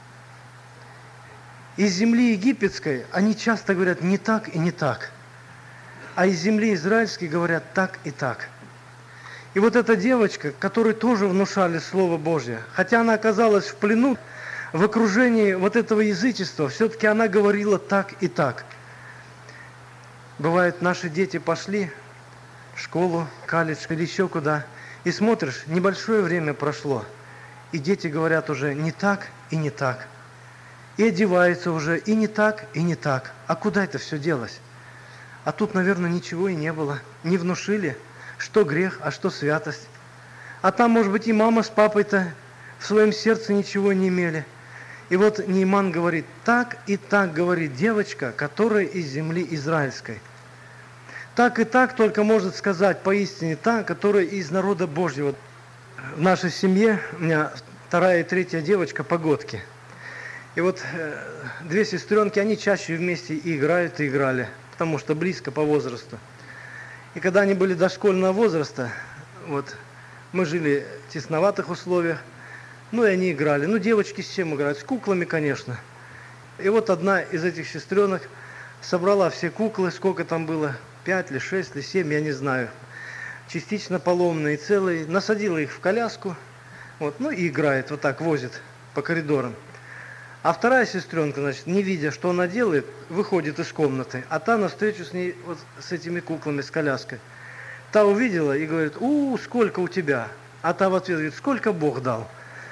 Из земли египетской они часто говорят не так и не так, а из земли израильской говорят так и так. И вот эта девочка, которой тоже внушали Слово Божье, хотя она оказалась в плену, в окружении вот этого язычества, все-таки она говорила так и так. Бывает, наши дети пошли в школу, колледж или еще куда, и смотришь, небольшое время прошло, и дети говорят уже не так и не так. И одеваются уже и не так, и не так. А куда это все делось? А тут, наверное, ничего и не было. Не внушили, что грех, а что святость. А там, может быть, и мама с папой-то в своем сердце ничего не имели. И вот Нееман говорит: так и так говорит девочка, которая из земли израильской. Так и так только может сказать поистине та, которая из народа Божьего. В нашей семье у меня вторая и третья девочка погодки. И вот э, две сестренки, они чаще вместе и играют, и играли, потому что близко по возрасту. И когда они были дошкольного возраста, вот, мы жили в тесноватых условиях, ну и они играли. Ну, девочки с чем играют? С куклами, конечно. И вот одна из этих сестренок собрала все куклы, сколько там было, пять или шесть или семь, я не знаю, частично поломанные, целые, насадила их в коляску, вот, ну и играет, вот так возит по коридорам. А вторая сестренка, значит, не видя, что она делает, выходит из комнаты, а та навстречу с ней вот с этими куклами, с коляской. Та увидела и говорит: у, сколько у тебя? А та в ответ говорит: сколько Бог дал.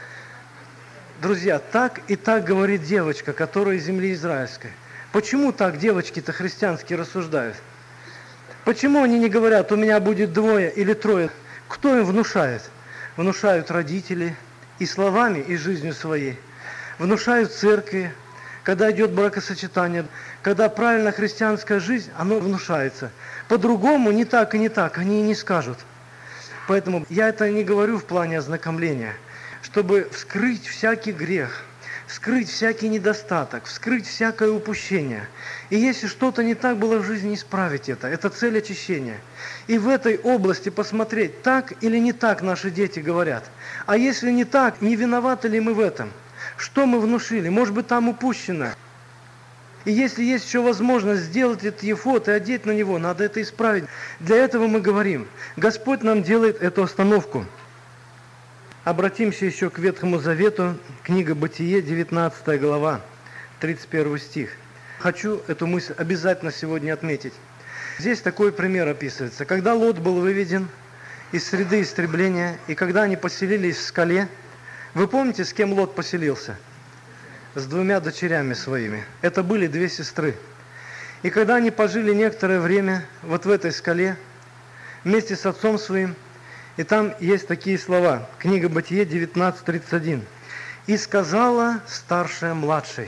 Друзья, так и так говорит девочка, которая из земли израильской. Почему так девочки-то христианские рассуждают? Почему они не говорят: у меня будет двое или трое? Кто им внушает? Внушают родители и словами, и жизнью своей. Внушают церкви, когда идет бракосочетание, когда правильная христианская жизнь, оно внушается. По-другому, не так и не так, они и не скажут. Поэтому я это не говорю в плане ознакомления, чтобы вскрыть всякий грех, вскрыть всякий недостаток, вскрыть всякое упущение. И если что-то не так было в жизни, исправить это. Это цель очищения. И в этой области посмотреть, так или не так наши дети говорят. А если не так, не виноваты ли мы в этом? Что мы внушили? Может быть, там упущено. И если есть еще возможность сделать этот ефод и одеть на него, надо это исправить. Для этого мы говорим. Господь нам делает эту остановку. Обратимся еще к Ветхому Завету, книга Бытие, девятнадцатая глава, тридцать первый стих. Хочу эту мысль обязательно сегодня отметить. Здесь такой пример описывается. Когда Лот был выведен из среды истребления, и когда они поселились в скале, вы помните, с кем Лот поселился? С двумя дочерями своими. Это были две сестры. И когда они пожили некоторое время вот в этой скале, вместе с отцом своим, и там есть такие слова. Книга Бытие девятнадцать тридцать один. «И сказала старшая младшей».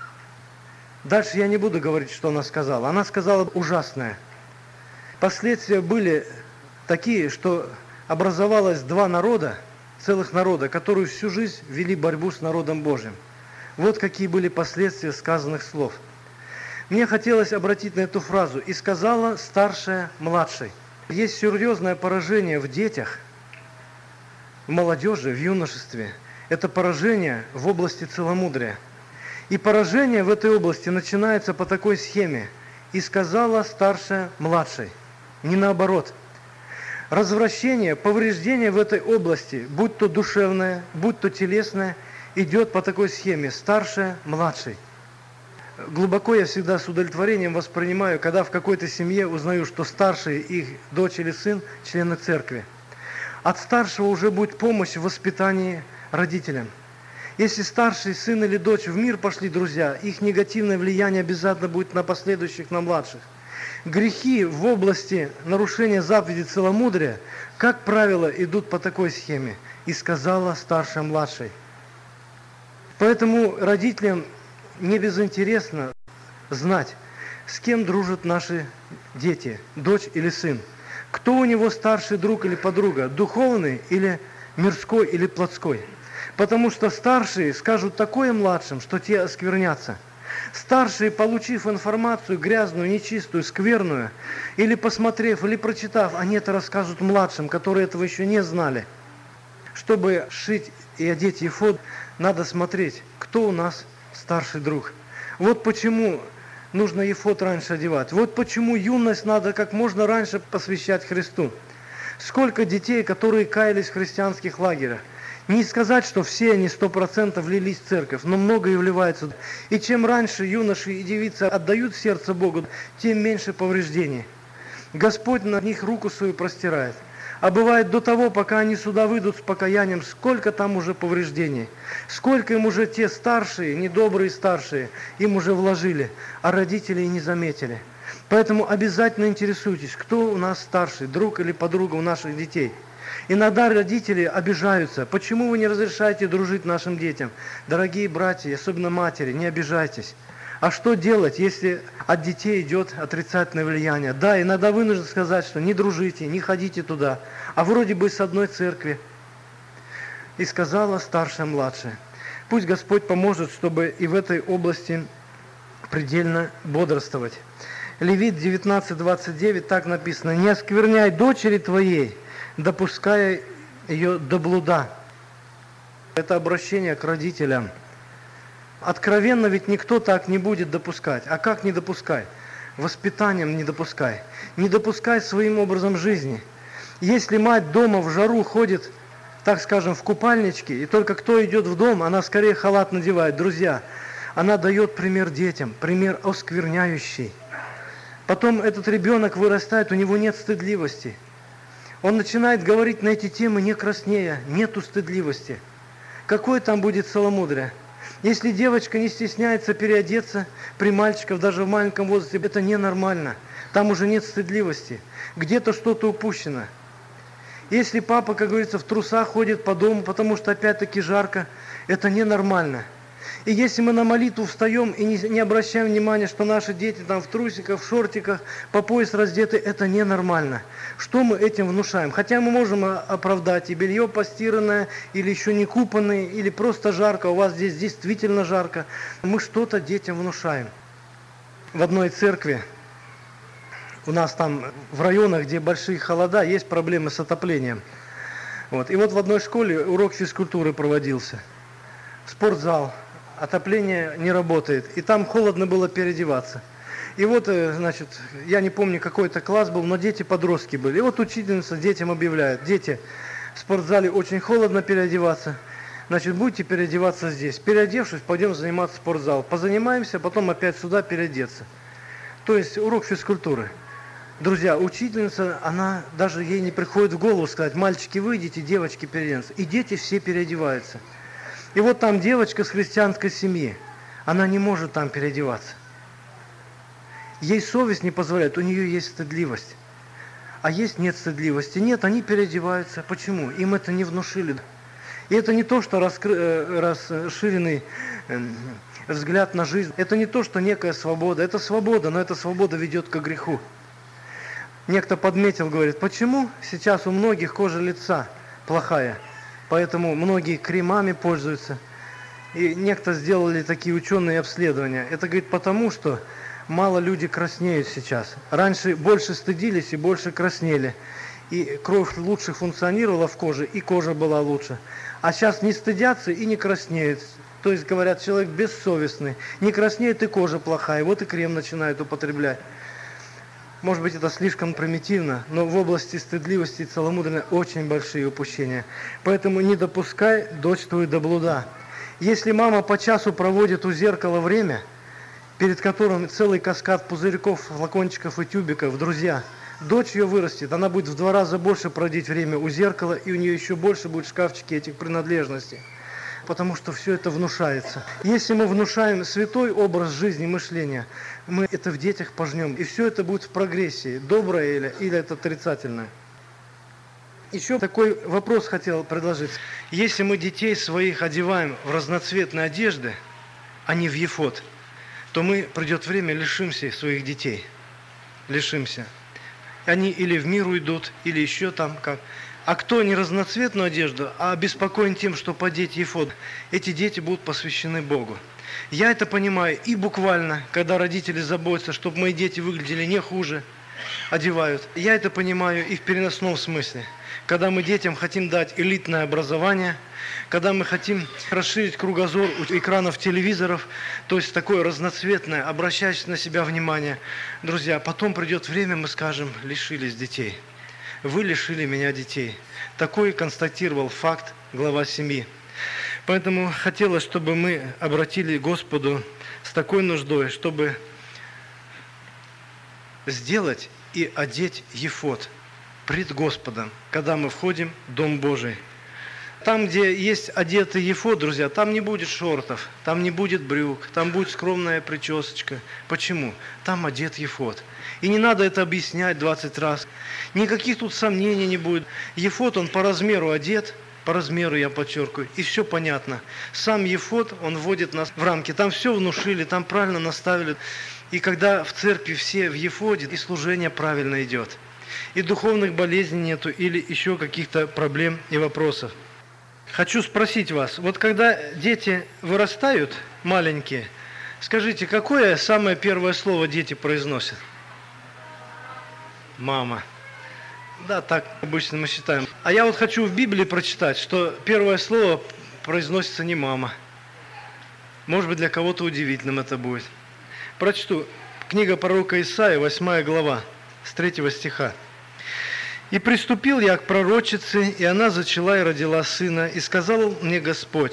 Дальше я не буду говорить, что она сказала. Она сказала ужасное. Последствия были такие, что образовалось два народа, целых народа, которые всю жизнь вели борьбу с народом Божьим. Вот какие были последствия сказанных слов. Мне хотелось обратить на эту фразу. «И сказала старшая младшей». Есть серьезное поражение в детях, в молодежи, в юношестве. Это поражение в области целомудрия. И поражение в этой области начинается по такой схеме. «И сказала старшая младшей». Не наоборот. Развращение, повреждение в этой области, будь то душевное, будь то телесное, идет по такой схеме. Старшая младшей. Глубоко я всегда с удовлетворением воспринимаю, когда в какой-то семье узнаю, что старший их дочь или сын – члены церкви. От старшего уже будет помощь в воспитании родителям. Если старший сын или дочь в мир пошли, друзья, их негативное влияние обязательно будет на последующих, на младших. Грехи в области нарушения заповеди целомудрия, как правило, идут по такой схеме. «И сказала старшая младшей». Поэтому родителям не безинтересно знать, с кем дружат наши дети, дочь или сын. Кто у него старший друг или подруга, духовный или мирской или плотской. Потому что старшие скажут такое младшим, что те осквернятся. Старшие, получив информацию грязную, нечистую, скверную, или посмотрев, или прочитав, они это расскажут младшим, которые этого еще не знали. Чтобы шить и одеть ефод, надо смотреть, кто у нас старший друг. Вот почему нужно ефод раньше одевать. Вот почему юность надо как можно раньше посвящать Христу. Сколько детей, которые каялись в христианских лагерях. Не сказать, что все они сто процентов влились в церковь, но много и вливаются. И чем раньше юноши и девицы отдают сердце Богу, тем меньше повреждений. Господь на них руку свою простирает. А бывает до того, пока они сюда выйдут с покаянием, сколько там уже повреждений. Сколько им уже те старшие, недобрые старшие, им уже вложили, а родители и не заметили. Поэтому обязательно интересуйтесь, кто у нас старший, друг или подруга у наших детей. Иногда родители обижаются. Почему вы не разрешаете дружить нашим детям? Дорогие братья, особенно матери, не обижайтесь. А что делать, если от детей идет отрицательное влияние? Да, иногда вынужден сказать, что не дружите, не ходите туда, а вроде бы с одной церкви. И сказала старшая младшая. Пусть Господь поможет, чтобы и в этой области предельно бодрствовать. Левит девятнадцать двадцать девять так написано: «Не оскверняй дочери твоей, допуская ее до блуда». Это обращение к родителям. Откровенно ведь никто так не будет допускать. А как не допускай? Воспитанием не допускай. Не допускай своим образом жизни. Если мать дома в жару ходит, так скажем, в купальничке, и только кто идет в дом, она скорее халат надевает. Друзья, Она дает пример детям, пример оскверняющий. Потом этот ребенок вырастает, у него нет стыдливости. Он начинает говорить на эти темы не краснея, нету стыдливости. Какое там будет целомудрие? Если девочка не стесняется переодеться при мальчиках, даже в маленьком возрасте, это ненормально. Там уже нет стыдливости. Где-то что-то упущено. Если папа, как говорится, в трусах ходит по дому, потому что опять-таки жарко, это ненормально. И если мы на молитву встаем и не, не обращаем внимания, что наши дети там в трусиках, в шортиках, по пояс раздеты, это ненормально. Что мы этим внушаем? Хотя мы можем оправдать и белье постиранное, или еще не купанное, или просто жарко, у вас здесь действительно жарко. Мы что-то детям внушаем. В одной церкви, у нас там в районах, где большие холода, есть проблемы с отоплением. Вот. И вот в одной школе урок физкультуры проводился. Спортзал. Отопление не работает, и там холодно было переодеваться. И вот, значит, я не помню, какой это класс был, но дети-подростки были. И вот учительница детям объявляет: дети, в спортзале очень холодно переодеваться, значит, будете переодеваться здесь. Переодевшись, пойдем заниматься в спортзал. Позанимаемся, потом опять сюда переодеться. То есть урок физкультуры. Друзья, учительница, она даже ей не приходит в голову сказать: мальчики, выйдите, девочки переоденутся. И дети все переодеваются. И вот там девочка с христианской семьи, она не может там переодеваться. Ей совесть не позволяет, у нее есть стыдливость. А есть нет стыдливости. Нет, они переодеваются. Почему? Им это не внушили. И это не то, что раскры... расширенный взгляд на жизнь. Это не то, что некая свобода. Это свобода, но эта свобода ведет к греху. Некто подметил, говорит: почему сейчас у многих кожа лица плохая? Поэтому многие кремами пользуются. И некто сделали такие ученые обследования. Это, говорит, потому что мало люди краснеют сейчас. Раньше больше стыдились и больше краснели. И кровь лучше функционировала в коже, и кожа была лучше. А сейчас не стыдятся и не краснеют. То есть, говорят, человек бессовестный. Не краснеет, и кожа плохая. Вот и крем начинают употреблять. Может быть, это слишком примитивно, но в области стыдливости и целомудрия очень большие упущения. Поэтому не допускай дочь твою до блуда. Если мама по часу проводит у зеркала время, перед которым целый каскад пузырьков, флакончиков и тюбиков, друзья, дочь ее вырастет, она будет в два раза больше проводить время у зеркала, и у нее еще больше будет в шкафчике этих принадлежностей. Потому что все это внушается. Если мы внушаем святой образ жизни, мышления, мы это в детях пожнем. И все это будет в прогрессии, доброе или, или это отрицательное. Еще такой вопрос хотел предложить. Если мы детей своих одеваем в разноцветные одежды, а не в ефод, то мы, придет время, лишимся своих детей. Лишимся. Они или в мир уйдут, или еще там как. А кто не разноцветную одежду, а обеспокоен тем, что подеть ефод, эти дети будут посвящены Богу. Я это понимаю и буквально, когда родители заботятся, чтобы мои дети выглядели не хуже, одевают. Я это понимаю и в переносном смысле. Когда мы детям хотим дать элитное образование, когда мы хотим расширить кругозор у экранов телевизоров, то есть такое разноцветное, обращающее на себя внимание. Друзья, потом придет время, мы скажем: лишились детей. Вы лишили меня детей. Такой констатировал факт глава семьи. Поэтому хотелось, чтобы мы обратили к Господу с такой нуждой, чтобы сделать и одеть ефод пред Господом, когда мы входим в Дом Божий. Там, где есть одетый ефод, друзья, там не будет шортов, там не будет брюк, там будет скромная причесочка. Почему? Там одет ефод. И не надо это объяснять двадцать раз. Никаких тут сомнений не будет. Ефод, он по размеру одет, по размеру, я подчеркиваю, и все понятно. Сам ефод, он вводит нас в рамки. Там все внушили, там правильно наставили. И когда в церкви все в ефоде, и служение правильно идет. И духовных болезней нету, или еще каких-то проблем и вопросов. Хочу спросить вас, вот когда дети вырастают, маленькие, скажите, какое самое первое слово дети произносят? Мама. Да, так обычно мы считаем. А я вот хочу в Библии прочитать, что первое слово произносится не мама. Может быть, для кого-то удивительным это будет. Прочту. Книга пророка Исаии, восьмая глава, с третьего стиха. «И приступил я к пророчице, и она зачала и родила сына, и сказал мне Господь: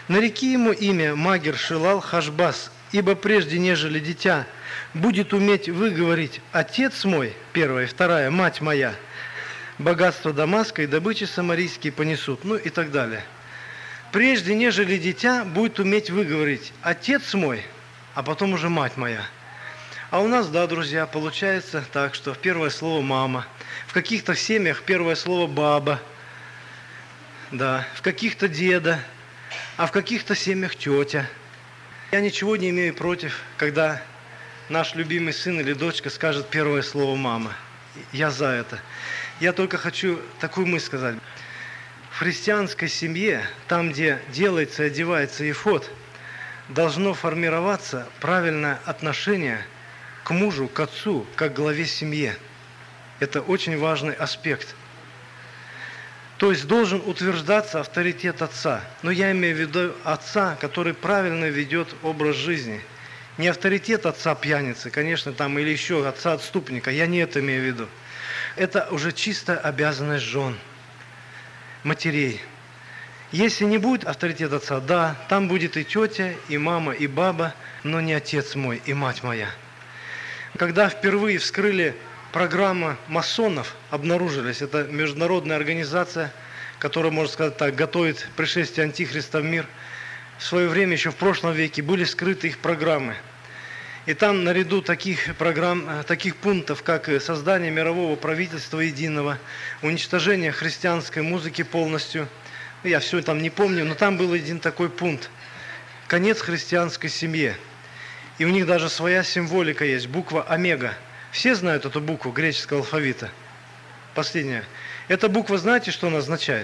Нареки ему имя Магер-Шилал-Хашбаз, ибо прежде, нежели дитя будет уметь выговорить «Отец мой», первая, вторая, «Мать моя», богатство Дамаска и добычи самарийские понесут, ну и так далее. Прежде, нежели дитя будет уметь выговорить «Отец мой», а потом уже «Мать моя». А у нас, да, друзья, получается так, что первое слово «мама», в каких-то семьях первое слово «баба», да, в каких-то «деда», а в каких-то семьях «тетя». Я ничего не имею против, когда наш любимый сын или дочка скажет первое слово «мама». Я за это. Я только хочу такую мысль сказать. В христианской семье, там, где делается и одевается эфод, должно формироваться правильное отношение к мужу, к отцу, как главе семьи. Это очень важный аспект. То есть должен утверждаться авторитет отца. Но я имею в виду отца, который правильно ведет образ жизни. Не авторитет отца пьяницы, конечно, там, или еще отца отступника. Я не это имею в виду. Это уже чистая обязанность жен, матерей. Если не будет авторитет отца, да, там будет и тетя, и мама, и баба, но не отец мой и мать моя. Когда впервые вскрыли программу масонов, обнаружились, это международная организация, которая, можно сказать так, готовит пришествие Антихриста в мир. В свое время, еще в прошлом веке, были скрыты их программы. И там наряду таких программ, таких пунктов, как создание мирового правительства единого, уничтожение христианской музыки полностью, я все там не помню, но там был один такой пункт – конец христианской семье. И у них даже своя символика есть, буква омега. Все знают эту букву греческого алфавита? Последняя. Эта буква, знаете, что она означает?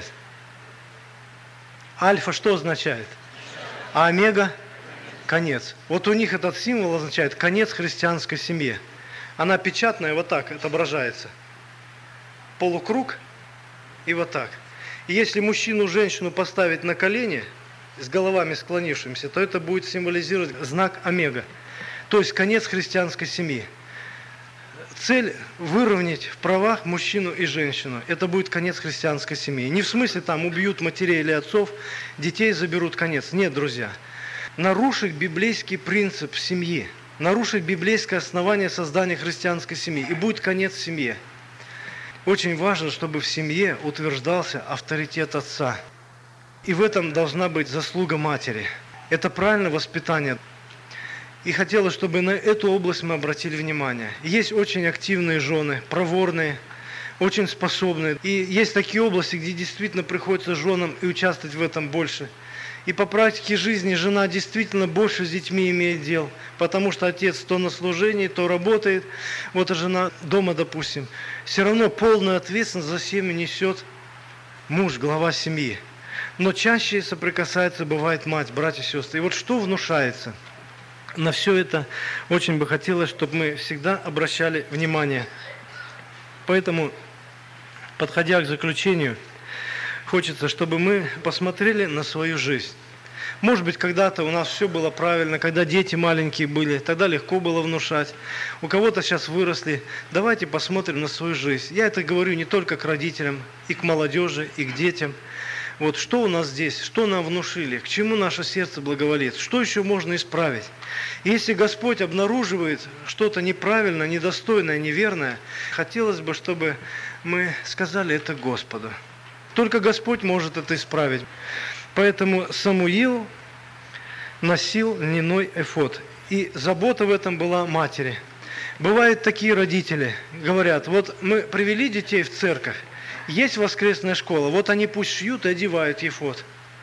Альфа что означает? А омега – конец. Вот у них этот символ означает конец христианской семье. Она печатная, вот так отображается. Полукруг и вот так. И если мужчину и женщину поставить на колени, с головами склонившимися, то это будет символизировать знак омега. То есть конец христианской семьи. Цель выровнять в правах мужчину и женщину. Это будет конец христианской семьи. Не в смысле там убьют матерей или отцов, детей заберут конец. Нет, друзья. Нарушить библейский принцип семьи, нарушить библейское основание создания христианской семьи, и будет конец семье. Очень важно, чтобы в семье утверждался авторитет отца. И в этом должна быть заслуга матери. Это правильное воспитание. И хотелось, чтобы на эту область мы обратили внимание. Есть очень активные жены, проворные, очень способные. И есть такие области, где действительно приходится женам и участвовать в этом больше. И по практике жизни жена действительно больше с детьми имеет дел, потому что отец то на служении, то работает. Вот а жена дома, допустим. Все равно полную ответственность за семью несет муж, глава семьи. Но чаще соприкасается, бывает, мать, братья и сестры. И вот что внушается? На все это очень бы хотелось, чтобы мы всегда обращали внимание. Поэтому, подходя к заключению, хочется, чтобы мы посмотрели на свою жизнь. Может быть, когда-то у нас все было правильно, когда дети маленькие были, тогда легко было внушать. У кого-то сейчас выросли. Давайте посмотрим на свою жизнь. Я это говорю не только к родителям, и к молодежи, и к детям. Вот что у нас здесь, что нам внушили, к чему наше сердце благоволит, что еще можно исправить. Если Господь обнаруживает что-то неправильное, недостойное, неверное, хотелось бы, чтобы мы сказали это Господу. Только Господь может это исправить. Поэтому Самуил носил льняной эфод, и забота в этом была матери. Бывают такие родители, говорят, вот мы привели детей в церковь, есть воскресная школа, вот они пусть шьют и одевают эфод.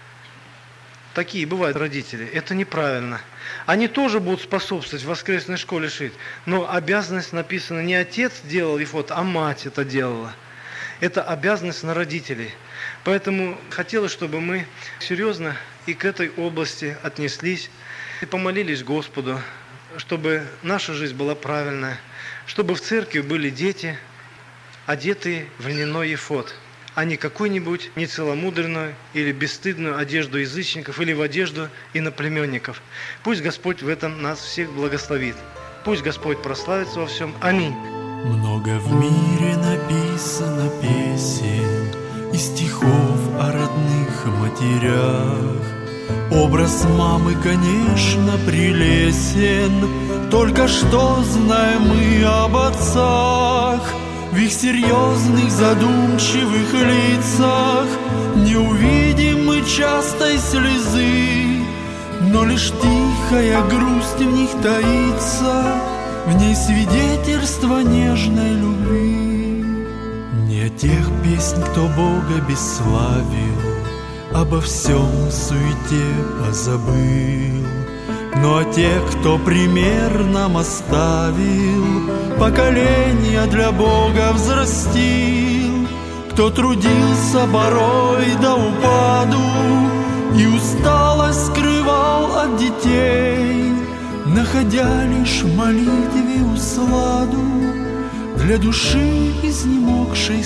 Такие бывают родители. Это неправильно. Они тоже будут способствовать в воскресной школе шить. Но обязанность написана, не отец делал эфод, а мать это делала. Это обязанность на родителей. Поэтому хотелось, чтобы мы серьезно и к этой области отнеслись и помолились Господу, чтобы наша жизнь была правильная, чтобы в церкви были дети, одетые в льняной эфод, а не какую-нибудь нецеломудренную или бесстыдную одежду язычников или в одежду иноплеменников. Пусть Господь в этом нас всех благословит. Пусть Господь прославится во всем. Аминь. Много в мире написано песен и стихов о родных матерях, Образ мамы, конечно, прелестен, только что знаем мы об отцах. В их серьезных, задумчивых лицах не увидим мы частой слезы, но лишь тихая грусть в них таится, в ней свидетельство нежной любви. Не о тех песнь, кто Бога бесславил, обо всем в суете позабыл, но о тех, кто пример нам оставил, поколения для Бога взрастил, кто трудился порой до упаду и усталость скрывал от детей, находя лишь в молитве усладу для души изнемогшей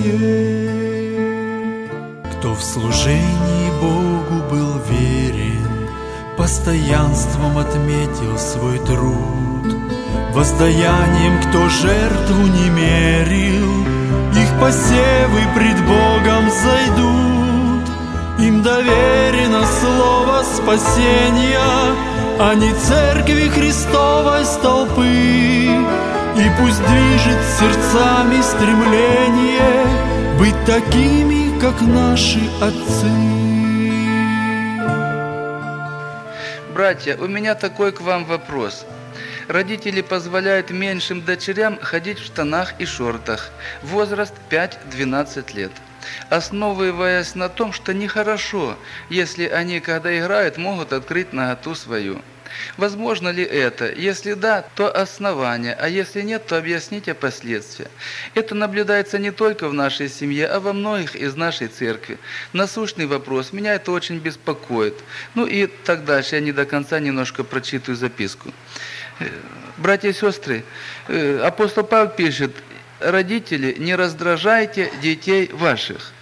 своей. Кто в служении Богу был верен, постоянством отметил свой труд, воздаянием кто жертву не мерил, их посевы пред Богом зайдут. Им доверено слово спасения, а не церкви Христовой столпы. И пусть движет сердцами стремление быть такими, как наши отцы. Братья, у меня такой к вам вопрос. Родители позволяют меньшим дочерям ходить в штанах и шортах. Возраст пять-двенадцать лет. Основываясь на том, что нехорошо, если они, когда играют, могут открыть наготу свою. Возможно ли это? Если да, то основание, а если нет, то объясните последствия. Это наблюдается не только в нашей семье, а во многих из нашей церкви. Насущный вопрос, меня это очень беспокоит. Ну и так дальше, я не до конца немножко прочитаю записку. Братья и сестры, апостол Павел пишет: родители, не раздражайте детей ваших.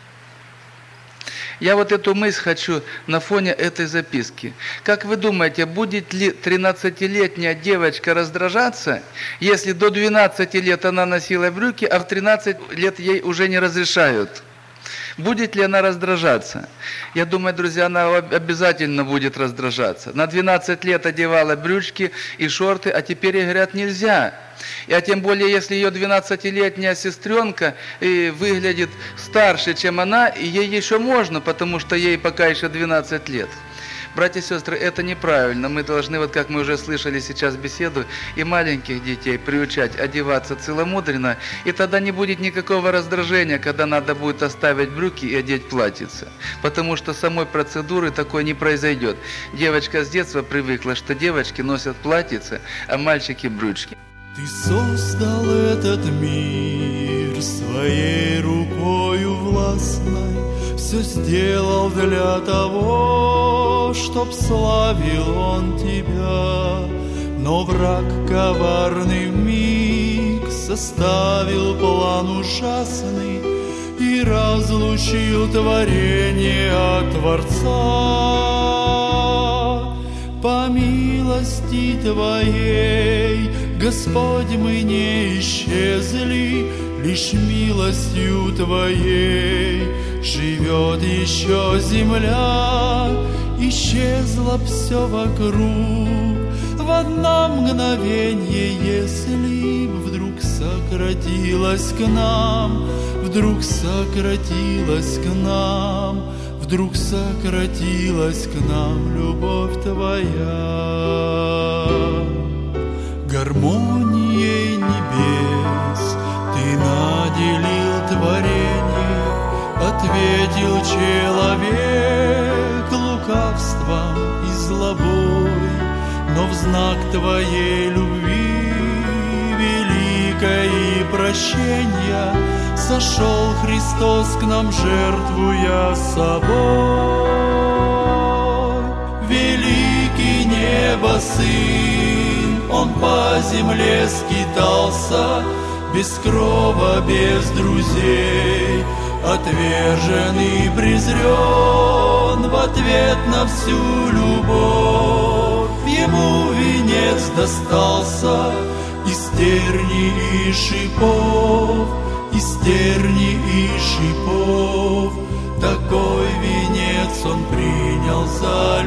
Я вот эту мысль хочу на фоне этой записки. Как вы думаете, будет ли тринадцатилетняя девочка раздражаться, если до двенадцати лет она носила брюки, а в тринадцать лет ей уже не разрешают? Будет ли она раздражаться? Я думаю, друзья, она обязательно будет раздражаться. На двенадцать лет одевала брючки и шорты, а теперь ей говорят нельзя. А тем более, если ее двенадцатилетняя сестренка и выглядит старше, чем она, и ей еще можно, потому что ей пока еще двенадцать лет. Братья и сестры, это неправильно. Мы должны, вот как мы уже слышали сейчас беседу, и маленьких детей приучать одеваться целомудренно, и тогда не будет никакого раздражения, когда надо будет оставить брюки и одеть платьице. Потому что самой процедуры такой не произойдет. Девочка с детства привыкла, что девочки носят платьице, а мальчики брючки. Ты создал этот мир своей рукою властной, все сделал для того, чтоб славил он тебя. Но враг коварный вмиг составил план ужасный и разлучил творение от Творца. По милости Твоей, Господь, мы не исчезли, лишь милостью Твоей живет еще земля. Исчезло все вокруг в одно мгновенье, если б вдруг сократилась к нам, вдруг сократилась к нам, вдруг сократилась к нам любовь Твоя. Гармонией небес Ты наделил творение, ответил человек лукавством и злобой, но в знак Твоей любви великой и прощения сошел Христос к нам, жертвуя собой. Великий небо Сын, Он по земле скитался, без крова, без друзей, отвержен и презрен в ответ на всю любовь. Ему венец достался из терни и шипов, из терни и шипов. такой венец он принял за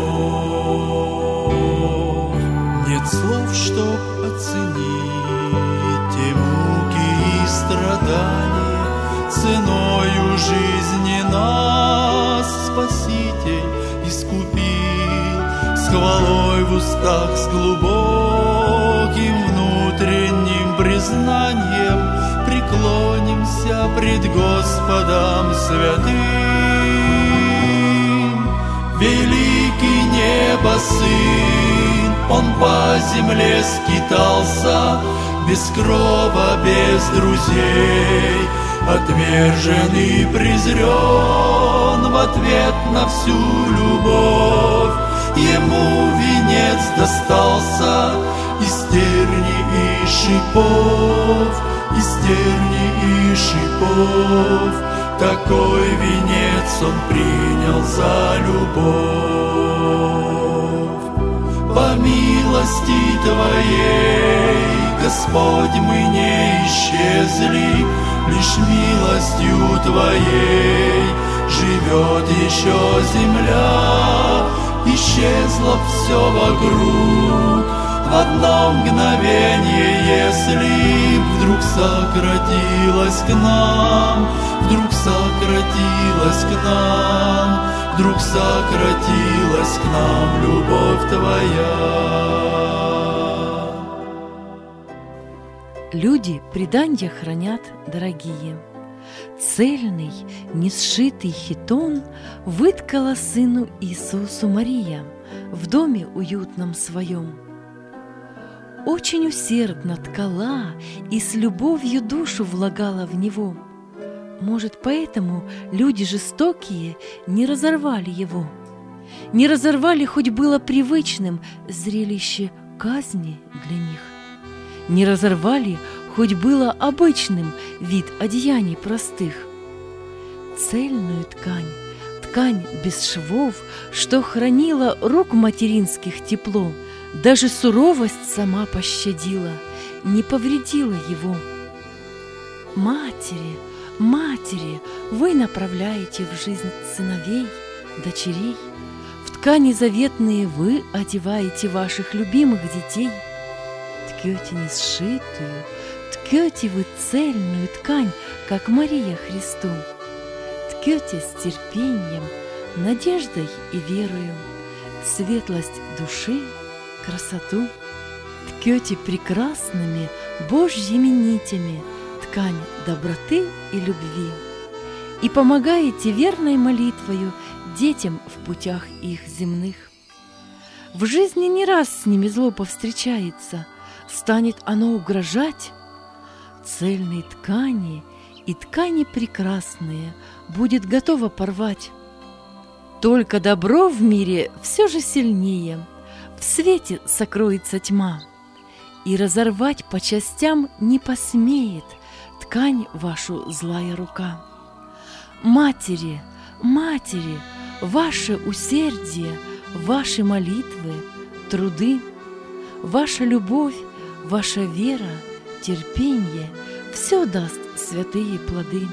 любовь. Нет слов, чтоб оценить те муки и страдания, ценою жизни нас Спаситель искупил. С хвалой в устах, с глубоким внутренним признанием преклонимся пред Господом святым. Великий небо Сын, Он по земле скитался, без крова, без друзей, отвержен и презрен в ответ на всю любовь. Ему венец достался из терни и шипов, из терни и шипов. Такой венец он принял за любовь. По милости Твоей, Господь, мы не исчезли, лишь милостью Твоей живет еще земля. Исчезло все вокруг в одно мгновение, если вдруг сократилась к нам, вдруг сократилась к нам, вдруг сократилась к нам любовь Твоя. Люди предания хранят дорогие. Цельный, не сшитый хитон выткала сыну Иисусу Мария в доме уютном своем. Очень усердно ткала и с любовью душу влагала в него. Может, поэтому люди жестокие не разорвали его, не разорвали, хоть было привычным зрелище казни для них, не разорвали, хоть было обычным вид одеяний простых. Цельную ткань, ткань без швов, что хранила рук материнских тепло, даже суровость сама пощадила, не повредила его. Матери, матери, вы направляете в жизнь сыновей, дочерей, в ткани заветные вы одеваете ваших любимых детей, ткете не сшитую, ткете вы цельную ткань, как Мария Христу. Ткете с терпением, надеждой и верою, светлость души, красоту. Ткете прекрасными Божьими нитями ткань доброты и любви. И помогаете верной молитвою детям в путях их земных. В жизни не раз с ними зло повстречается, станет оно угрожать. Цельные ткани и ткани прекрасные будет готово порвать. Только добро в мире все же сильнее, в свете сокроется тьма, и разорвать по частям не посмеет ткань вашу злая рука. Матери, матери, ваше усердие, ваши молитвы, труды, ваша любовь, ваша вера, терпение все даст святые плоды.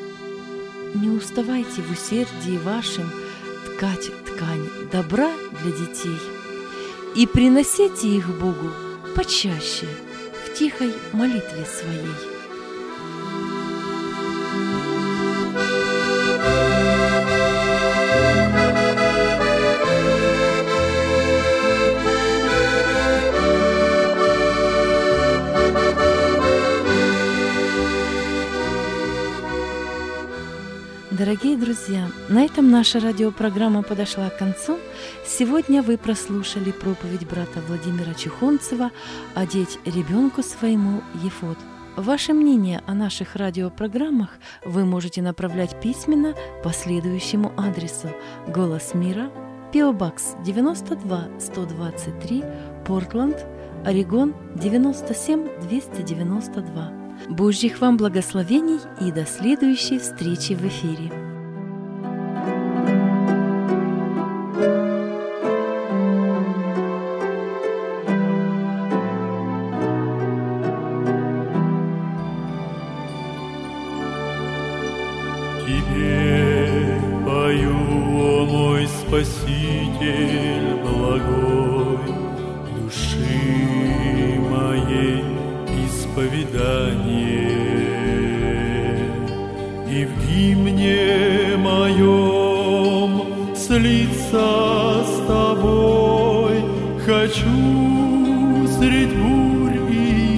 Не уставайте в усердии вашем ткать ткань добра для детей и приносите их Богу почаще в тихой молитве своей. Дорогие друзья, на этом наша радиопрограмма подошла к концу. Сегодня вы прослушали проповедь брата Владимира Чухонцева «Одеть ребенку своему ефод». Ваше мнение о наших радиопрограммах вы можете направлять письменно по следующему адресу: «Голос мира», пэ о Box девяносто два сто двадцать три, Портленд, Орегон девяносто семь двести девяносто два. Божьих вам благословений и до следующей встречи в эфире. Тебе пою, о мой Спаситель благой, души моей исповедание. И в гимне моем слиться с тобой хочу средь бурь и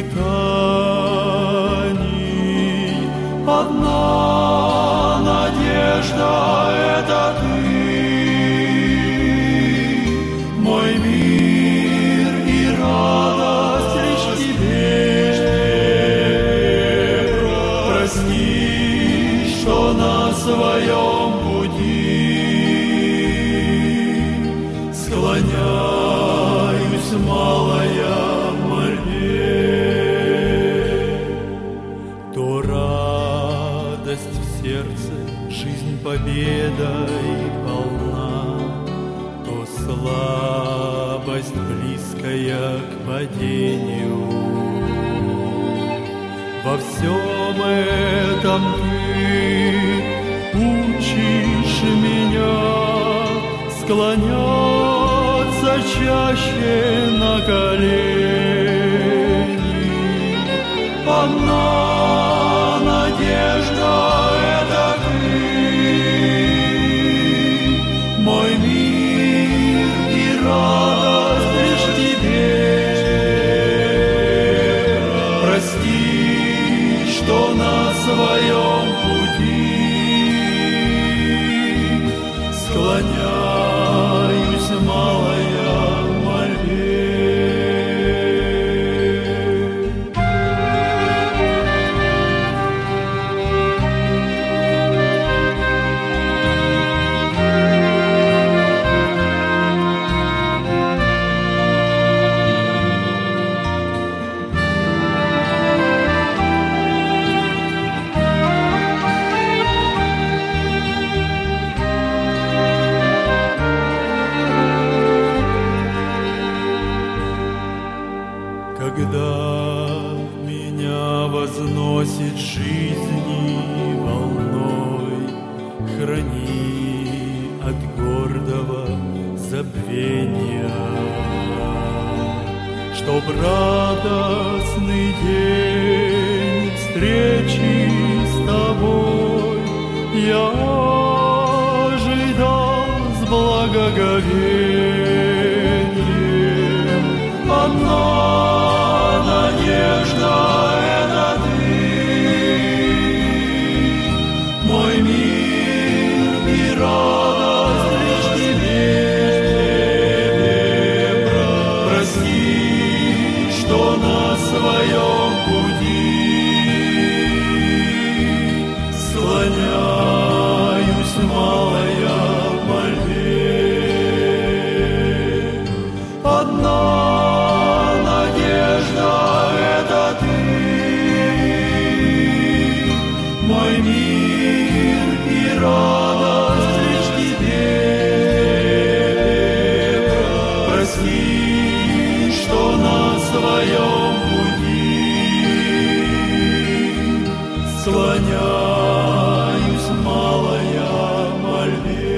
испытаний. Одна надежда — это ты, мой мир и радость лишь в тебе. Прости, что на своем пути склоняюсь, малая, в мольбе. То радость в сердце, жизнь победой полна, то слабость близкая к падению. Во всем этом ты учишь меня склоняться чаще на колени. Одна надежда — это ты, мой мир и радость лишь в тебе. Прости, что на своем пути склоняюсь, малая, в мольбе. Когда меня возносит жизни волной, храни от гордого забвения, чтоб радостный день встречи с тобой я ожидал с благоговением. Одна надежда — это ты, мой мир и радость лишь в тебе. Прости, что на своем пути склоняюсь, малая, в мольбе. Одна надежда — это ты, мой мир и радость лишь в тебе. Прости, что на своем пути склоняюсь, малая, в мольбе.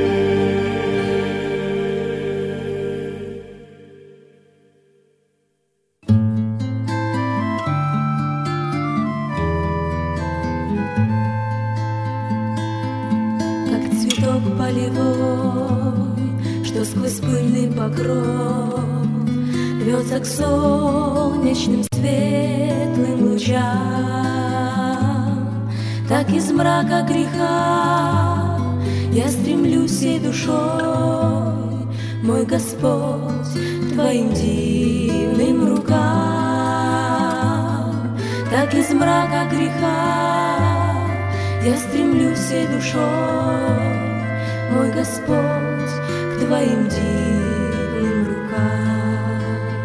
Полевой, что сквозь пыльный покров рвется к солнечным светлым лучам, так из мрака греха я стремлюсь всей душой, мой Господь, к Твоим дивным рукам. Так из мрака греха я стремлюсь всей душой, мой Господь, к Твоим дивным рукам.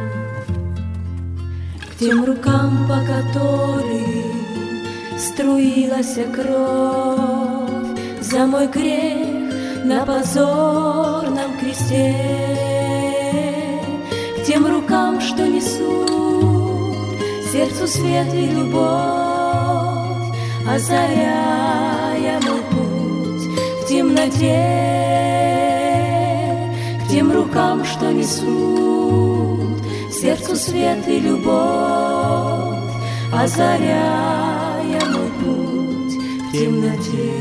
К тем рукам, по которым струилась кровь за мой грех на позорном кресте, к тем рукам, что несут сердцу свет и любовь, озаряя мой путь, в темноте, к тем рукам, что несут сердцу свет и любовь, озаряя мой путь в темноте.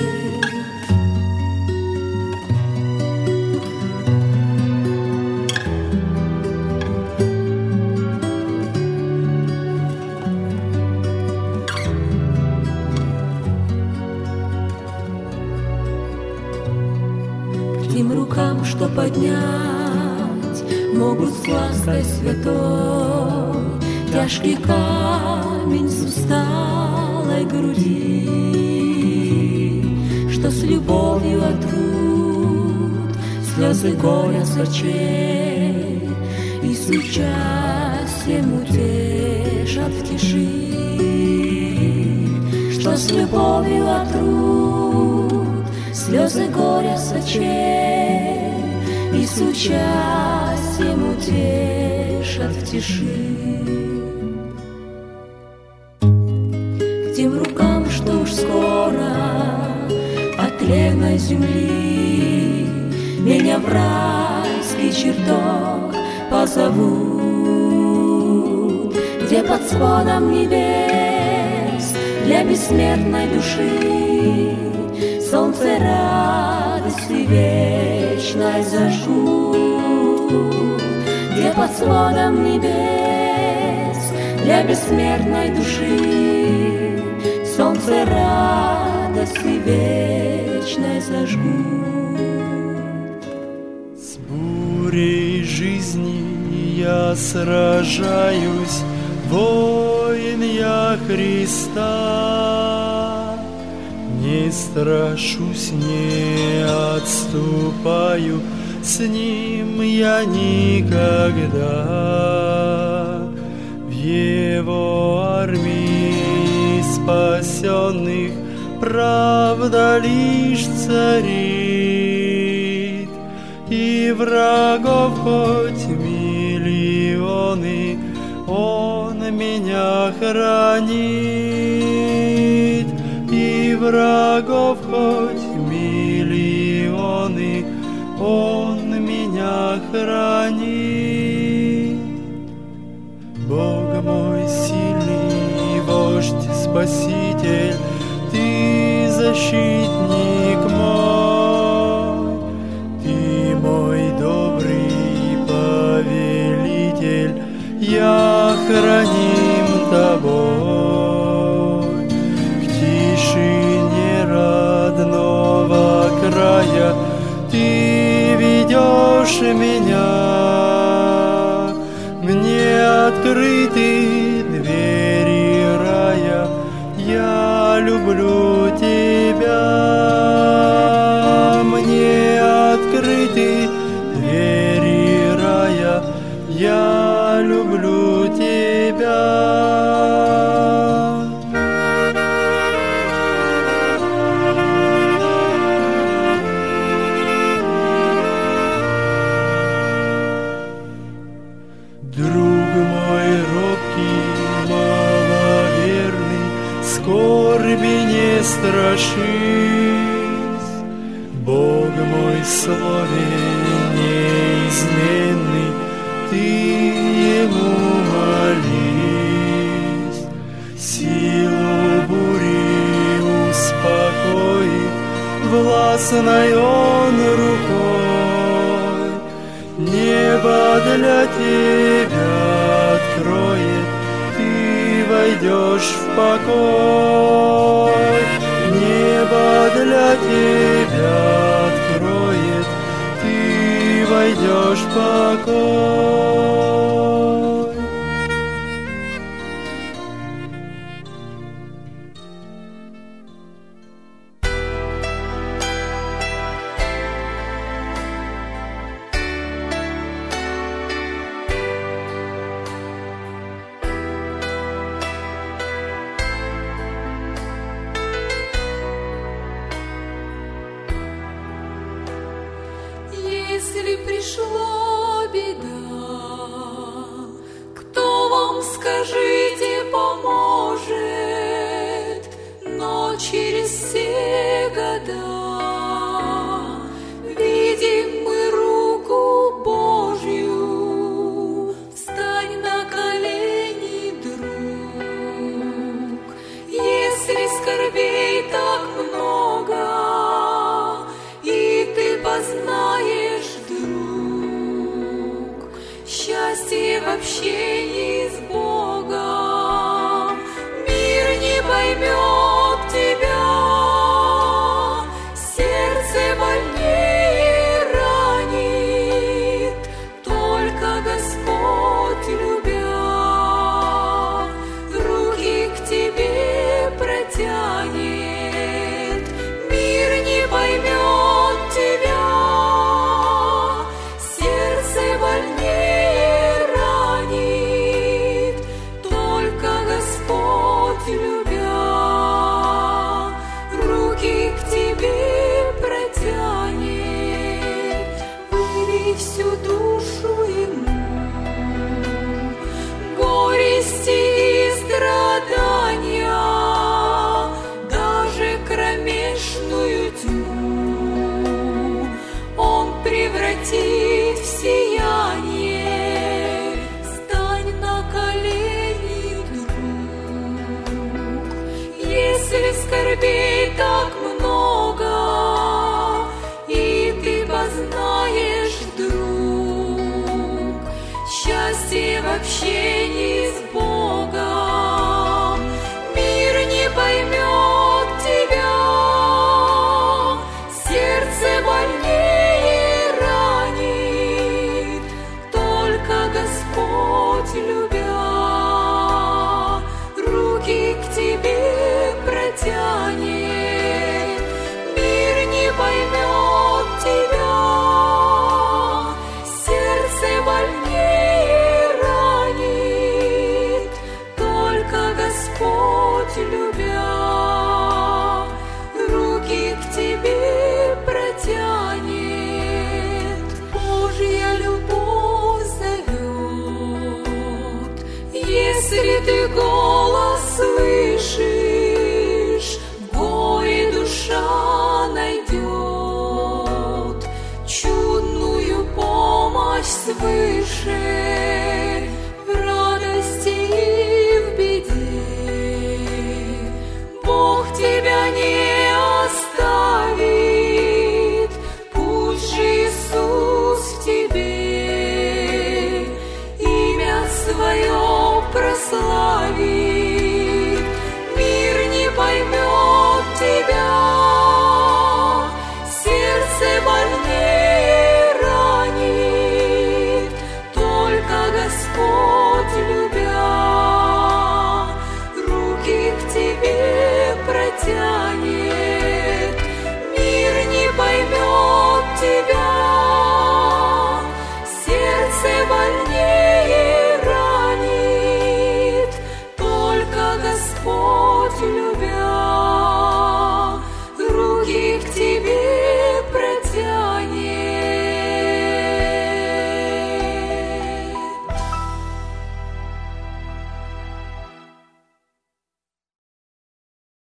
Тем рукам, что поднять могут с лаской святой тяжкий камень с усталой груди, что с любовью отрут слезы горя с очей и с участием утешат в тиши, что с любовью отрут слезы горя с очей и с участием утешат в тиши. К тем рукам, что уж скоро от тлена земли меня в райский чертог позовут, где под сводом небес для бессмертной души солнце радости вечной зажгут, где под сводом небес для бессмертной души солнце радости вечной зажгут. С бурей жизни я сражаюсь, воин я Христа. Не страшусь, не отступаю, с ним я никогда. В его армии спасенных правда лишь царит, и врагов хоть миллионы, он меня хранит. И врагов хоть миллионы, он меня хранит. Бог мой сильный, вождь, спаситель, ты защитник мой, ты мой добрый повелитель, я храним тобой. Родного края ты ведешь меня, мне открыты двери рая, я люблю тебя. Мне открыты двери рая, я люблю тебя. Не страшись, Бог мой слове неизменный, ты ему молись. Силу бури успокоит, властной он рукой, небо для тебя откроет, ты войдешь в покой. Небо для тебя откроет, ты войдешь в покой. Если пришло беда, кто вам, скажите, поможет, но через все года скорбей так много, и ты познаешь вдруг счастье в общении с Богом. Мир не поймет тебя, сердце больнее ранит, только Господь, любя, руки к тебе протянет. Мир не поймет тебя, сердце больнее ранит, только Господь, любя, руки к тебе протянет. Выли всю душу ему, горести и страдания, даже кромешную тьму Он превратит в сияние. Стань на колени, друг, если скорбей так много, и ты познаешь вдруг счастье в общении с Богом. Мир не поймет тебя, сердце больнее ранит, только Господь, любя, руки к тебе протянет. Мир не поймет тебя, сердце больнее ранит, только Господь, любя,